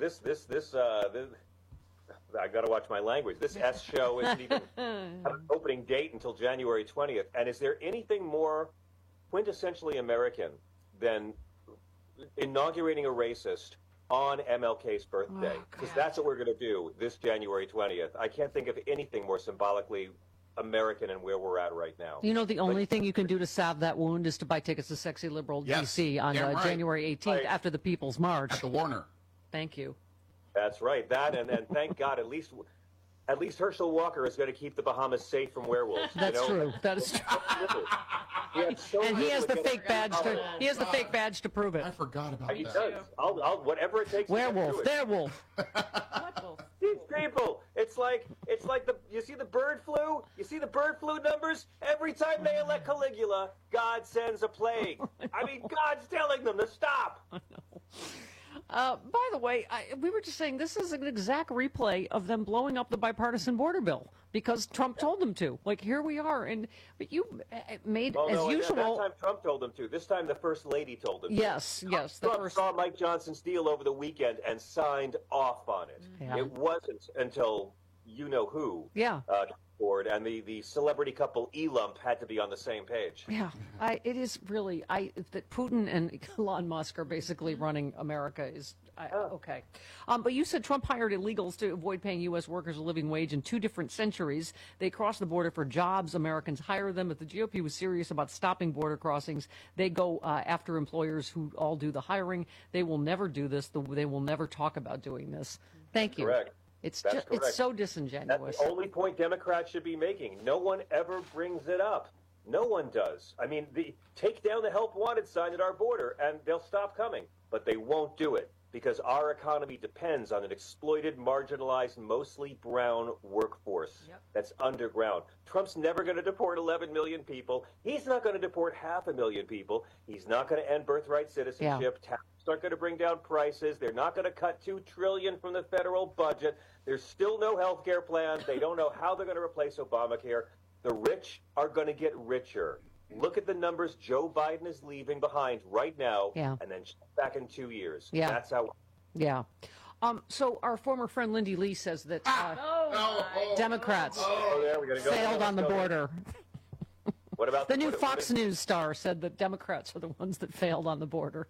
I got to watch my language. This S show isn't even have an opening date until January 20th. And is there anything more quintessentially American than inaugurating a racist on MLK's birthday? Because that's what we're going to do this January 20th. I can't think of anything more symbolically American and where we're at right now. You know, the only thing you can do to salve that wound is to buy tickets to Sexy Liberal DC on January 18th after the People's March. At the Warner. Thank you. That's right. That and thank God at least Herschel Walker is going to keep the Bahamas safe from werewolves. That's true. That is true. And he has the fake badge. He has the fake badge to prove it. I forgot about that. He does. I'll whatever it takes. Werewolf. Werewolf. These people. It's like you see the bird flu. You see the bird flu numbers. Every time they elect Caligula, God sends a plague. I mean, God's telling them to stop. I know. By the way, we were just saying this is an exact replay of them blowing up the bipartisan border bill because Trump told them to. Like, here we are. But you made, usual. That time Trump told them to. This time the First Lady told them to. Yes. Trump saw Mike Johnson's deal over the weekend and signed off on it. Yeah. It wasn't until you-know-who. Yeah. Board and the celebrity couple Elump had to be on the same page. Yeah, it is really that Putin and Elon Musk are basically running America is okay. But you said Trump hired illegals to avoid paying U.S. workers a living wage in 2 different centuries. They cross the border for jobs. Americans hire them. If the GOP was serious about stopping border crossings, they go after employers who all do the hiring. They will never do this. They will never talk about doing this. Thank you. Correct. It's so disingenuous. That's the only point Democrats should be making. No one ever brings it up. No one does. I mean, take down the help wanted sign at our border and they'll stop coming. But they won't do it because our economy depends on an exploited, marginalized, mostly brown workforce that's underground. Trump's never going to deport 11 million people. He's not going to deport 500,000 people. He's not going to end birthright citizenship. Taxes aren't going to bring down prices. They're not going to cut $2 trillion from the federal budget. There's still no health care plan. They don't know how they're going to replace Obamacare. The rich are going to get richer. Look at the numbers Joe Biden is leaving behind right now, and then back in 2 years. Yeah. That's how. Yeah. So our former friend Lindy Lee says that Democrats failed on the border. What about the new Fox News star said that Democrats are the ones that failed on the border.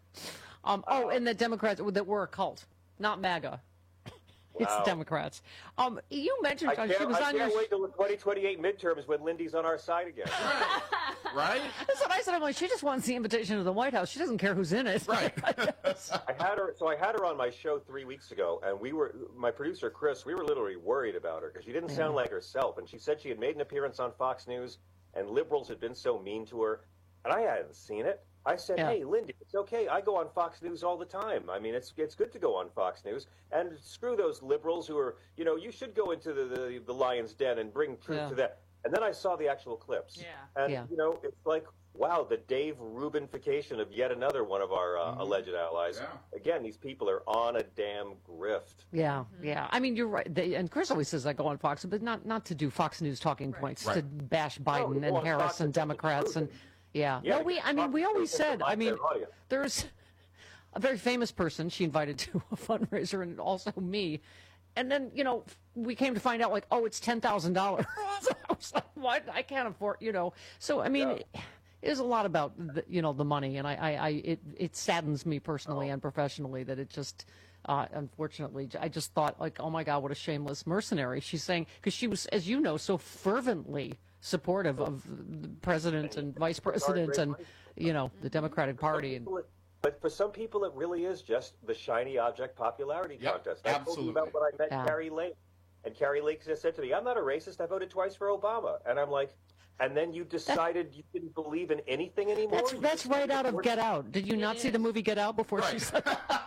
And the Democrats that were a cult, not MAGA. It's Democrats. You mentioned she was on your. I can't wait till the 2028 midterms when Lindy's on our side again. Right? That's what I said. I'm like, she just wants the invitation to the White House. She doesn't care who's in it. Right. I had her on my show 3 weeks ago, and my producer Chris, we were literally worried about her because she didn't sound like herself, and she said she had made an appearance on Fox News, and liberals had been so mean to her, and I hadn't seen it. I said, hey, Lindy, it's okay. I go on Fox News all the time. I mean, it's good to go on Fox News. And screw those liberals who are, you should go into the lion's den and bring truth to that. And then I saw the actual clips. Yeah. And, it's like, wow, the Dave Rubinification of yet another one of our alleged allies. Yeah. Again, these people are on a damn grift. Yeah, yeah. I mean, you're right. And Chris always says I go on Fox, but not to do Fox News talking points, to bash Biden and Harris and Democrats and... Yeah. Yeah, No, we always said, there's a very famous person she invited to a fundraiser, and also me. And then, we came to find out, like, oh, it's $10,000. So I was like, what? I can't afford, So, it is a lot about, the money. And it saddens me personally and professionally that it just, unfortunately, I just thought, like, oh, my God, what a shameless mercenary. She's saying, because she was, as you know, so fervently supportive of the president and vice president and, the Democratic Party. And But for some people, it really is just the shiny object popularity contest. I told you about when I met Carrie Lake. And Carrie Lake just said to me, I'm not a racist. I voted twice for Obama. And I'm like, and then you decided you didn't believe in anything anymore? That's right out of Get Out. Did you not see the movie Get Out before she said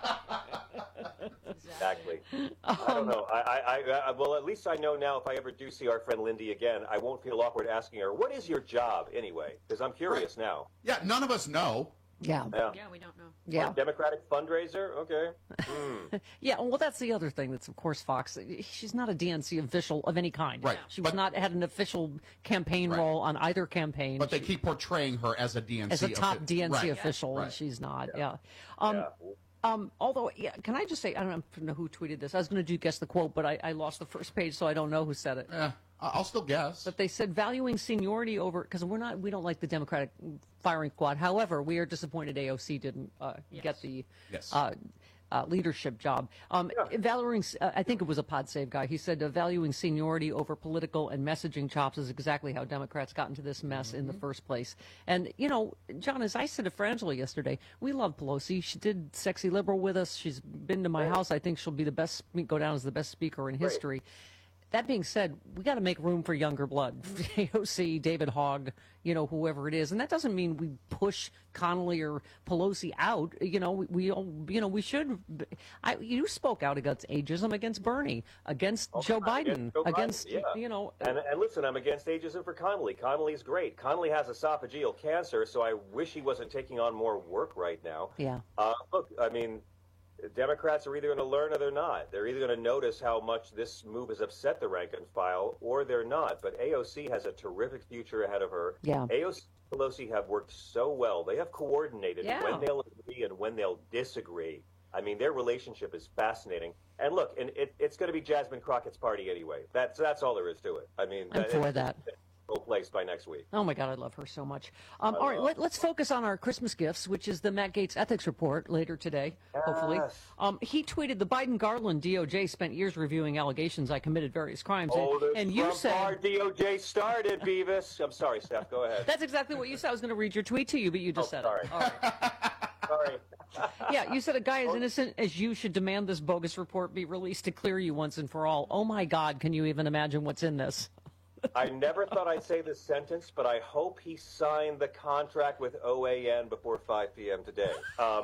Exactly. I don't know. Well, at least I know now if I ever do see our friend Lindy again, I won't feel awkward asking her, what is your job anyway? Because I'm curious now. Yeah, none of us know. Yeah, we don't know. Yeah. Democratic fundraiser? Okay. Yeah, well, that's the other thing that's, of course, Fox. She's not a DNC official of any kind. Right. She was not had an official campaign role on either campaign. But they keep portraying her as a DNC as a top DNC official, Right. and she's not. Yeah. Although, can I just say, I don't know who tweeted this. I was going to guess the quote, but I lost the first page, so I don't know who said it. I'll still guess. But they said valuing seniority over, because we don't like the Democratic firing squad. However, we are disappointed AOC didn't get the leadership job. Valuing, I think it was a Pod Save guy. He said valuing seniority over political and messaging chops is exactly how Democrats got into this mess in the first place. And, John, as I said to Frangela yesterday, we love Pelosi. She did Sexy Liberal with us. She's been to my house. I think she'll be go down as the best speaker in history. That being said, we got to make room for younger blood. AOC, David Hogg, whoever it is, and that doesn't mean we push Connolly or Pelosi out. We should. You spoke out against ageism, against Bernie, against Joe Biden, against. And listen, I'm against ageism for Connolly. Connolly's great. Connolly has esophageal cancer, so I wish he wasn't taking on more work right now. Yeah. Look, Democrats are either going to learn or they're not. They're either going to notice how much this move has upset the rank and file, or they're not. But AOC has a terrific future ahead of her. Yeah. AOC and Pelosi have worked so well. They have coordinated when they'll agree and when they'll disagree. Their relationship is fascinating. And look, it's going to be Jasmine Crockett's party anyway. That's all there is to it. I'm for that. Place by next week. Oh my God, I love her so much. All right, let's focus on our Christmas gifts, which is the Matt Gaetz ethics report later today, hopefully. He tweeted, the Biden-Garland DOJ spent years reviewing allegations I committed various crimes. And you said... our DOJ started, Beavis. I'm sorry, Steph, go ahead. That's exactly what you said. I was going to read your tweet to you, but you just said it. All right. Sorry. Yeah, you said a guy as innocent as you should demand this bogus report be released to clear you once and for all. Oh my God, can you even imagine what's in this? I never thought I'd say this sentence, but I hope he signed the contract with OAN before 5 p.m. today.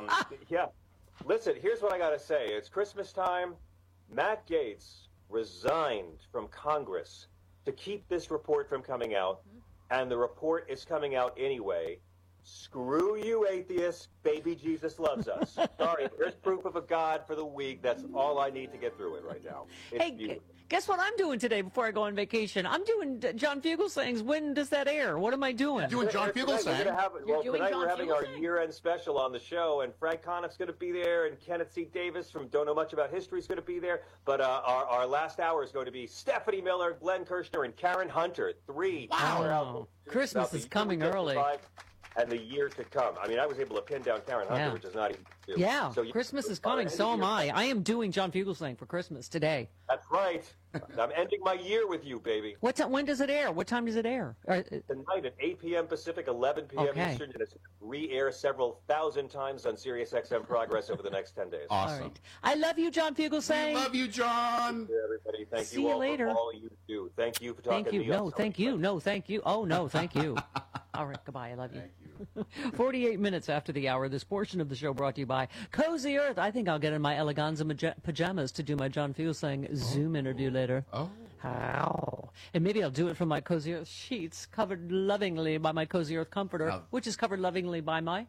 Listen, here's what I got to say. It's Christmas time. Matt Gaetz resigned from Congress to keep this report from coming out, and the report is coming out anyway. Screw you, atheists. Baby Jesus loves us. Sorry, there's proof of a God for the week. That's all I need to get through it right now. Guess what I'm doing today before I go on vacation? I'm doing John Fugelsang's When Does That Air? What am I doing? Doing John Fugelsang? Tonight we're having our year-end special on the show, and Frank Conniff's going to be there, and Kenneth C. Davis from Don't Know Much About History is going to be there. But our last hour is going to be Stephanie Miller, Glenn Kirshner, and Karen Hunter. 3 power albums. Christmas is coming early. And the year to come. I was able to pin down Karen Hunter, which is not easy to do. Yeah, so Christmas is coming. So am I. I am doing John Fugelsang for Christmas today. That's right. I'm ending my year with you, baby. When does it air? What time does it air? Tonight at 8 p.m. Pacific, 11 p.m. Eastern, and it's re-air several thousand times on Sirius XM Progress over the next 10 days. Awesome. All right. I love you, John Fugelsang. We love you, John. Thank you, everybody. Thank See you all later. for all you do. Thank you for talking to me. No, thank you. No, thank you. Oh, no, thank you. All right, goodbye. I love you. 48 minutes after the hour, this portion of the show brought to you by Cozy Earth. I think I'll get in my Eleganza pajamas to do my John Fugelsang Zoom interview later. Oh. How? And maybe I'll do it from my Cozy Earth sheets, covered lovingly by my Cozy Earth comforter, which is covered lovingly by my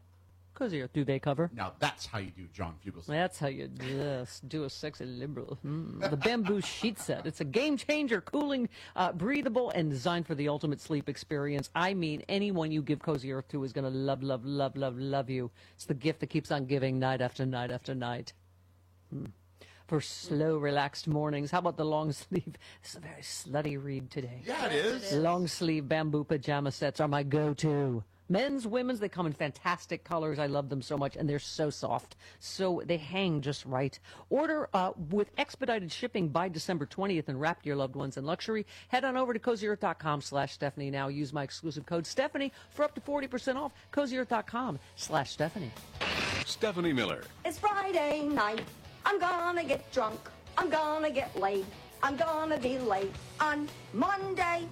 Cozy Earth duvet cover. Now that's how you do John Fugelsang. That's how you do a sexy liberal. The bamboo sheet set. It's a game changer, cooling, breathable, and designed for the ultimate sleep experience. I mean, anyone you give Cozy Earth to is going to love, love, love, love, love you. It's the gift that keeps on giving night after night after night. For slow, relaxed mornings. How about the long sleeve? It's a very slutty read today. Yeah, it is. Long sleeve bamboo pajama sets are my go-to. Men's, women's, they come in fantastic colors. I love them so much, and they're so soft. So they hang just right. Order with expedited shipping by December 20th and wrap your loved ones in luxury. Head on over to CozyEarth.com/Stephanie now. Use my exclusive code Stephanie for up to 40% off. CozyEarth.com/Stephanie. Stephanie Miller. It's Friday night. I'm gonna get drunk. I'm gonna get laid. I'm gonna be late on Monday.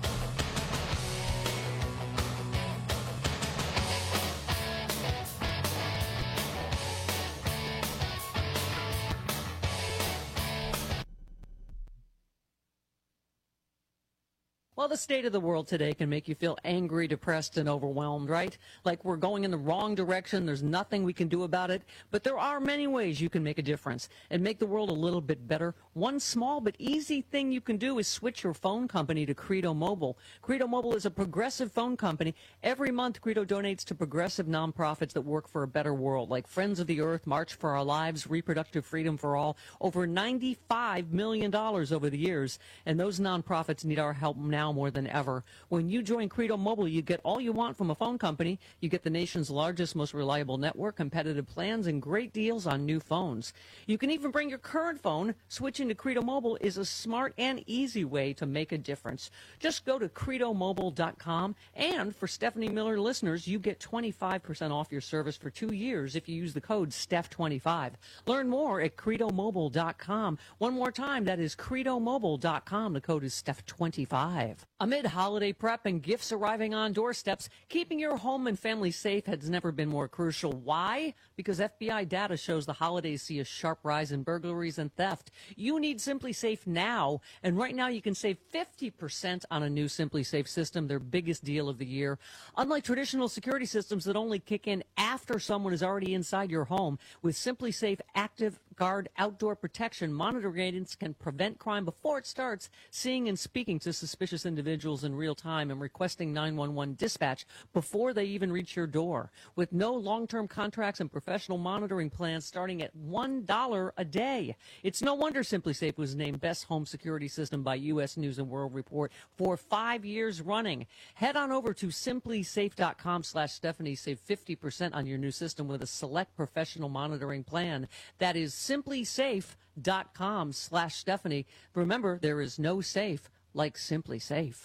Well, the state of the world today can make you feel angry, depressed, and overwhelmed, right? Like we're going in the wrong direction. There's nothing we can do about it. But there are many ways you can make a difference and make the world a little bit better. One small but easy thing you can do is switch your phone company to Credo Mobile. Credo Mobile is a progressive phone company. Every month, Credo donates to progressive nonprofits that work for a better world, like Friends of the Earth, March for Our Lives, Reproductive Freedom for All, over $95 million over the years. And those nonprofits need our help now more than ever. When you join Credo Mobile, you get all you want from a phone company. You get the nation's largest, most reliable network, competitive plans, and great deals on new phones. You can even bring your current phone. Switching to Credo Mobile is a smart and easy way to make a difference. Just go to credomobile.com, and for Stephanie Miller listeners, you get 25% off your service for 2 years if you use the code STEPH25. Learn more at credomobile.com. One more time, that is credomobile.com. The code is STEPH25. Amid holiday prep and gifts arriving on doorsteps, keeping your home and family safe has never been more crucial. Why? Because FBI data shows the holidays see a sharp rise in burglaries and theft. You need Simply Safe now, and right now you can save 50% on a new Simply Safe system, their biggest deal of the year. Unlike traditional security systems that only kick in after someone is already inside your home, with Simply Safe Active Guard outdoor protection, monitoring agents can prevent crime before it starts, seeing and speaking to suspicious individuals in real time and requesting 911 dispatch before they even reach your door. With no long-term contracts and professional monitoring plans starting at $1 a day. It's no wonder Simply Safe was named Best Home Security System by U.S. News & World Report for 5 years running. Head on over to simplysafe.com/Stephanie. Save 50% on your new system with a select professional monitoring plan. That is simplysafe.com/Stephanie. Remember, there is no safe like Simply Safe.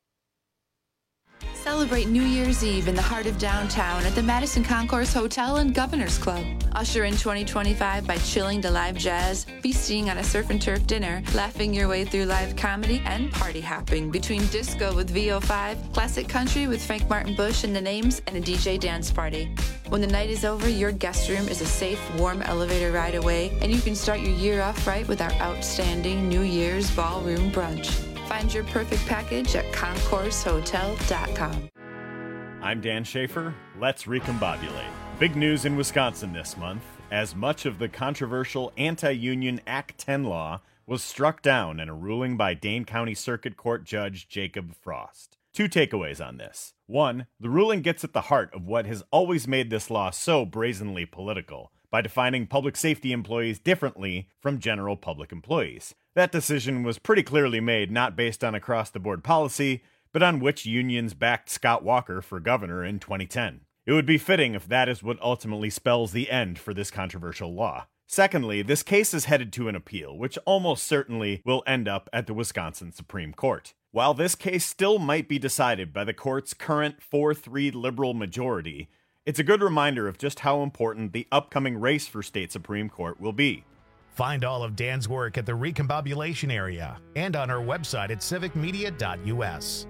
Celebrate New Year's Eve in the heart of downtown at the Madison Concourse Hotel and Governor's Club. Usher in 2025 by chilling to live jazz, feasting on a surf and turf dinner, laughing your way through live comedy, and party hopping between disco with VO5, classic country with Frank Martin Bush and the Names, and a DJ dance party. When the night is over, your guest room is a safe, warm elevator ride away, and you can start your year off right with our outstanding New Year's ballroom brunch. Find your perfect package at concoursehotel.com. I'm Dan Schaefer. Let's recombobulate. Big news in Wisconsin this month, as much of the controversial anti-union Act 10 law was struck down in a ruling by Dane County Circuit Court Judge Jacob Frost. 2 takeaways on this. 1, the ruling gets at the heart of what has always made this law so brazenly political, by defining public safety employees differently from general public employees. That decision was pretty clearly made not based on across-the-board policy, but on which unions backed Scott Walker for governor in 2010. It would be fitting if that is what ultimately spells the end for this controversial law. Secondly, this case is headed to an appeal, which almost certainly will end up at the Wisconsin Supreme Court. While this case still might be decided by the court's current 4-3 liberal majority, it's a good reminder of just how important the upcoming race for state Supreme Court will be. Find all of Dan's work at the Recombobulation area and on our website at civicmedia.us.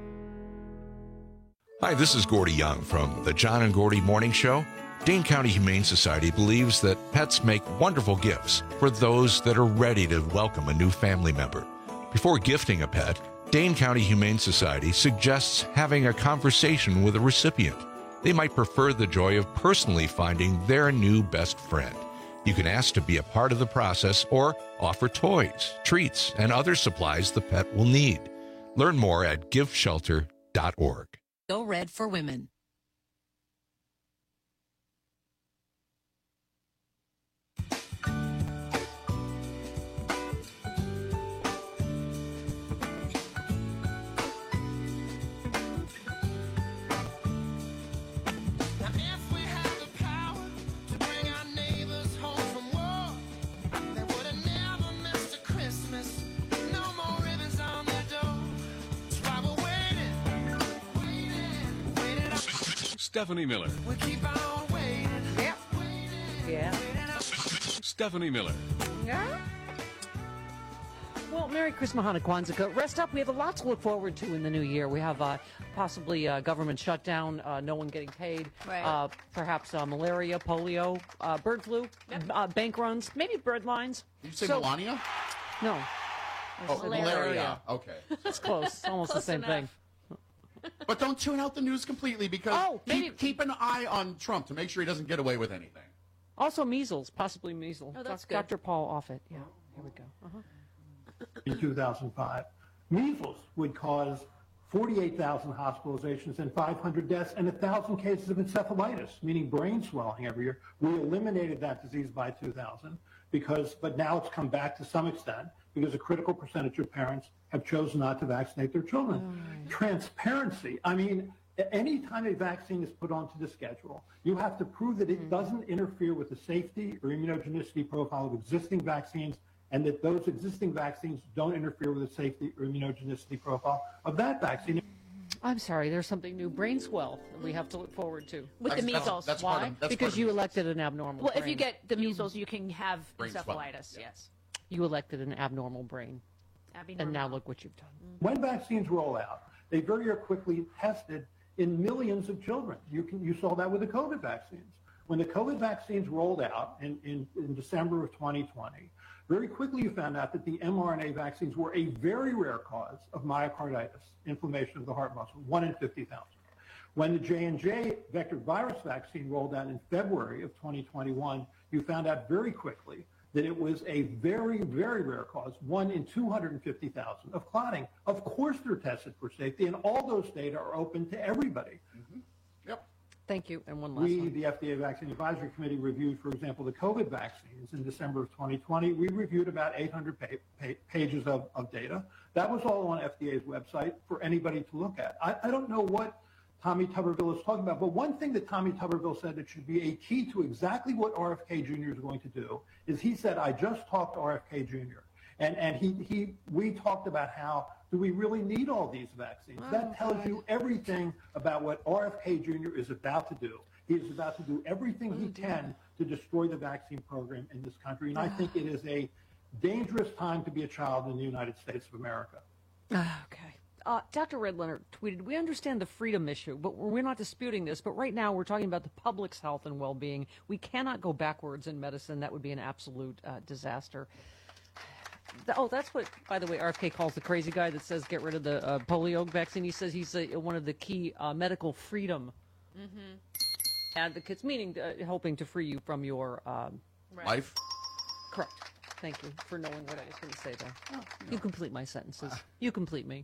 Hi, this is Gordy Young from the John and Gordy Morning Show. Dane County Humane Society believes that pets make wonderful gifts for those that are ready to welcome a new family member. Before gifting a pet, Dane County Humane Society suggests having a conversation with a recipient. They might prefer the joy of personally finding their new best friend. You can ask to be a part of the process or offer toys, treats, and other supplies the pet will need. Learn more at giveshelter.org. Go Red for Women. Stephanie Miller. We keep on waiting. Yep. Yeah. Stephanie Miller. Yeah. Well, Merry Christmas, Hanukkah, Kwanzaa. Rest up. We have a lot to look forward to in the new year. We have possibly government shutdown, no one getting paid, Right. Perhaps malaria, polio, bird flu, bank runs, maybe bird lines. Did you say Melania? No. Oh, malaria. Okay. It's close. Almost the same thing. But don't tune out the news completely because keep an eye on Trump to make sure he doesn't get away with anything. Also measles, possibly measles. Oh, that's Dr. Paul Offit. Yeah, here we go. In 2005, measles would cause 48,000 hospitalizations and 500 deaths and 1,000 cases of encephalitis, meaning brain swelling every year. We eliminated that disease by 2000 but now it's come back to some extent because a critical percentage of parents have chosen not to vaccinate their children. Transparency. I mean, any time a vaccine is put onto the schedule, you have to prove that it doesn't interfere with the safety or immunogenicity profile of existing vaccines and that those existing vaccines don't interfere with the safety or immunogenicity profile of that vaccine. I'm sorry, there's something new. Brain swell that we have to look forward to. With the measles. That's Why? part of- that's Because part of you it. elected an abnormal Well, brain. if you get the measles, you can have Brain swelling, encephalitis. yeah. Yes. You elected an abnormal brain. And now look what you've done. When vaccines roll out, they very quickly tested in millions of children. You saw that with the COVID vaccines. When the COVID vaccines rolled out in December of 2020, very quickly you found out that the mRNA vaccines were a very rare cause of myocarditis, inflammation of the heart muscle, 1 in 50,000. When the J&J vector virus vaccine rolled out in February of 2021, you found out very quickly that it was a very, very rare cause, 1 in 250,000 of clotting. Of course they're tested for safety, and all those data are open to everybody. Yep. Thank you. And one last one. The FDA Vaccine Advisory Committee, reviewed, for example, the COVID vaccines in December of 2020. We reviewed about 800 pages of data. That was all on FDA's website for anybody to look at. I don't know what Tommy Tuberville is talking about, but one thing that Tommy Tuberville said that should be a key to exactly what RFK Jr. is going to do is he said, I just talked to RFK Jr. And we talked about how do we really need all these vaccines? That tells you everything about what RFK Jr. is about to do. He is about to do everything he can to destroy the vaccine program in this country. And I think it is a dangerous time to be a child in the United States of America. Okay. Dr. Redlener tweeted, we understand the freedom issue, but we're not disputing this. But right now we're talking about the public's health and well-being. We cannot go backwards in medicine. That would be an absolute disaster. That's what, by the way, RFK calls the crazy guy that says get rid of the polio vaccine. He says he's one of the key medical freedom advocates, meaning hoping to free you from your life. Correct. Thank you for knowing what I was going to say there. You complete my sentences. You complete me.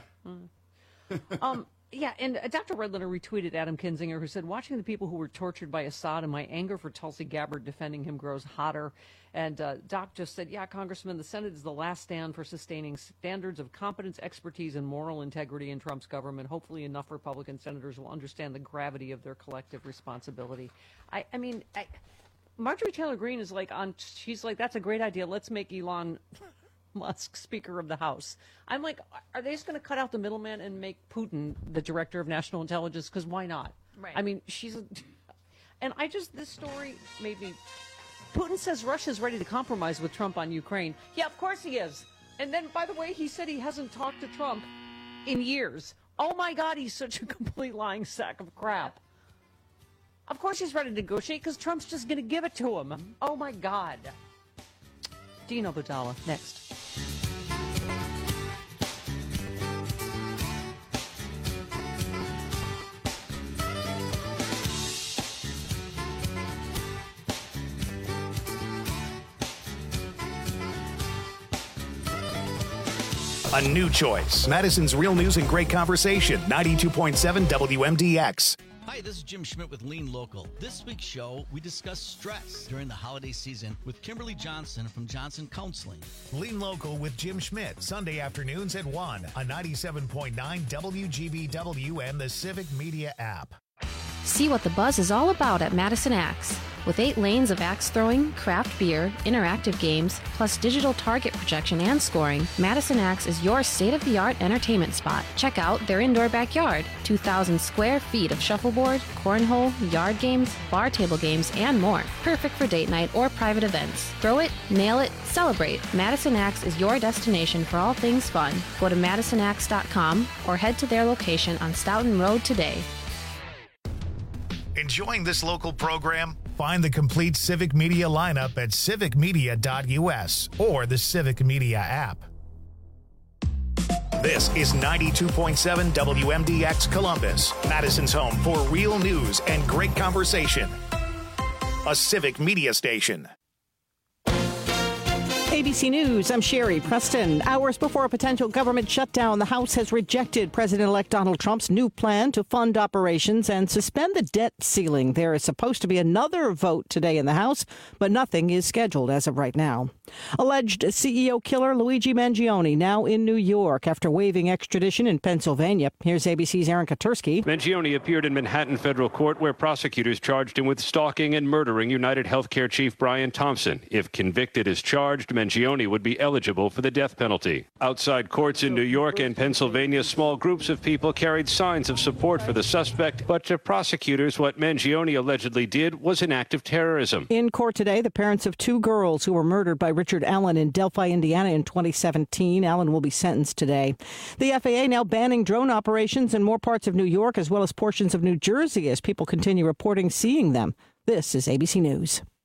Yeah, and Dr. Redlener retweeted Adam Kinzinger, who said, watching the people who were tortured by Assad and my anger for Tulsi Gabbard defending him grows hotter. And Doc just said, yeah, Congressman, the Senate is the last stand for sustaining standards of competence, expertise, and moral integrity in Trump's government. Hopefully enough Republican senators will understand the gravity of their collective responsibility. I mean, Marjorie Taylor Greene is she's like, that's a great idea. Let's make Elon Musk Speaker of the House. I'm like, are they just going to cut out the middleman and make Putin the Director of National Intelligence? Because why not? Right. I mean, this story made me, Putin says Russia's ready to compromise with Trump on Ukraine. Yeah, of course he is. And then, by the way, he said he hasn't talked to Trump in years. Oh my God, he's such a complete lying sack of crap. Of course he's ready to negotiate because Trump's just going to give it to him. Oh, my God. Dino Batalla, next. A new choice. Madison's Real News and Great Conversation. 92.7 WMDX. Hi, this is Jim Schmidt with Lean Local. This week's show, we discuss stress during the holiday season with Kimberly Johnson from Johnson Counseling. Lean Local with Jim Schmidt, Sunday afternoons at 1 on 97.9 WGBW and the Civic Media app. See what the buzz is all about at Madison Axe. With 8 lanes of axe throwing, craft beer, interactive games, plus digital target projection and scoring, Madison Axe is your state-of-the-art entertainment spot. Check out their indoor backyard, 2,000 square feet of shuffleboard, cornhole, yard games, bar table games, and more. Perfect for date night or private events. Throw it, nail it, celebrate. Madison Axe is your destination for all things fun. Go to MadisonAxe.com or head to their location on Stoughton Road today. Enjoying this local program? Find the complete Civic Media lineup at civicmedia.us or the Civic Media app. This is 92.7 WMDX Columbus, Madison's home for real news and great conversation. A Civic Media station. ABC News, I'm Sherry Preston. Hours before a potential government shutdown, the House has rejected President-elect Donald Trump's new plan to fund operations and suspend the debt ceiling. There is supposed to be another vote today in the House, but nothing is scheduled as of right now. Alleged CEO killer Luigi Mangione now in New York after waiving extradition in Pennsylvania. Here's ABC's Aaron Katursky. Mangione appeared in Manhattan federal court where prosecutors charged him with stalking and murdering United Healthcare chief Brian Thompson. If convicted as charged, Mangione would be eligible for the death penalty. Outside courts in New York and Pennsylvania, small groups of people carried signs of support for the suspect, but to prosecutors, what Mangione allegedly did was an act of terrorism. In court today, the parents of 2 girls who were murdered by Richard Allen in Delphi, Indiana in 2017. Allen will be sentenced today. The FAA now banning drone operations in more parts of New York as well as portions of New Jersey as people continue reporting seeing them. This is ABC News.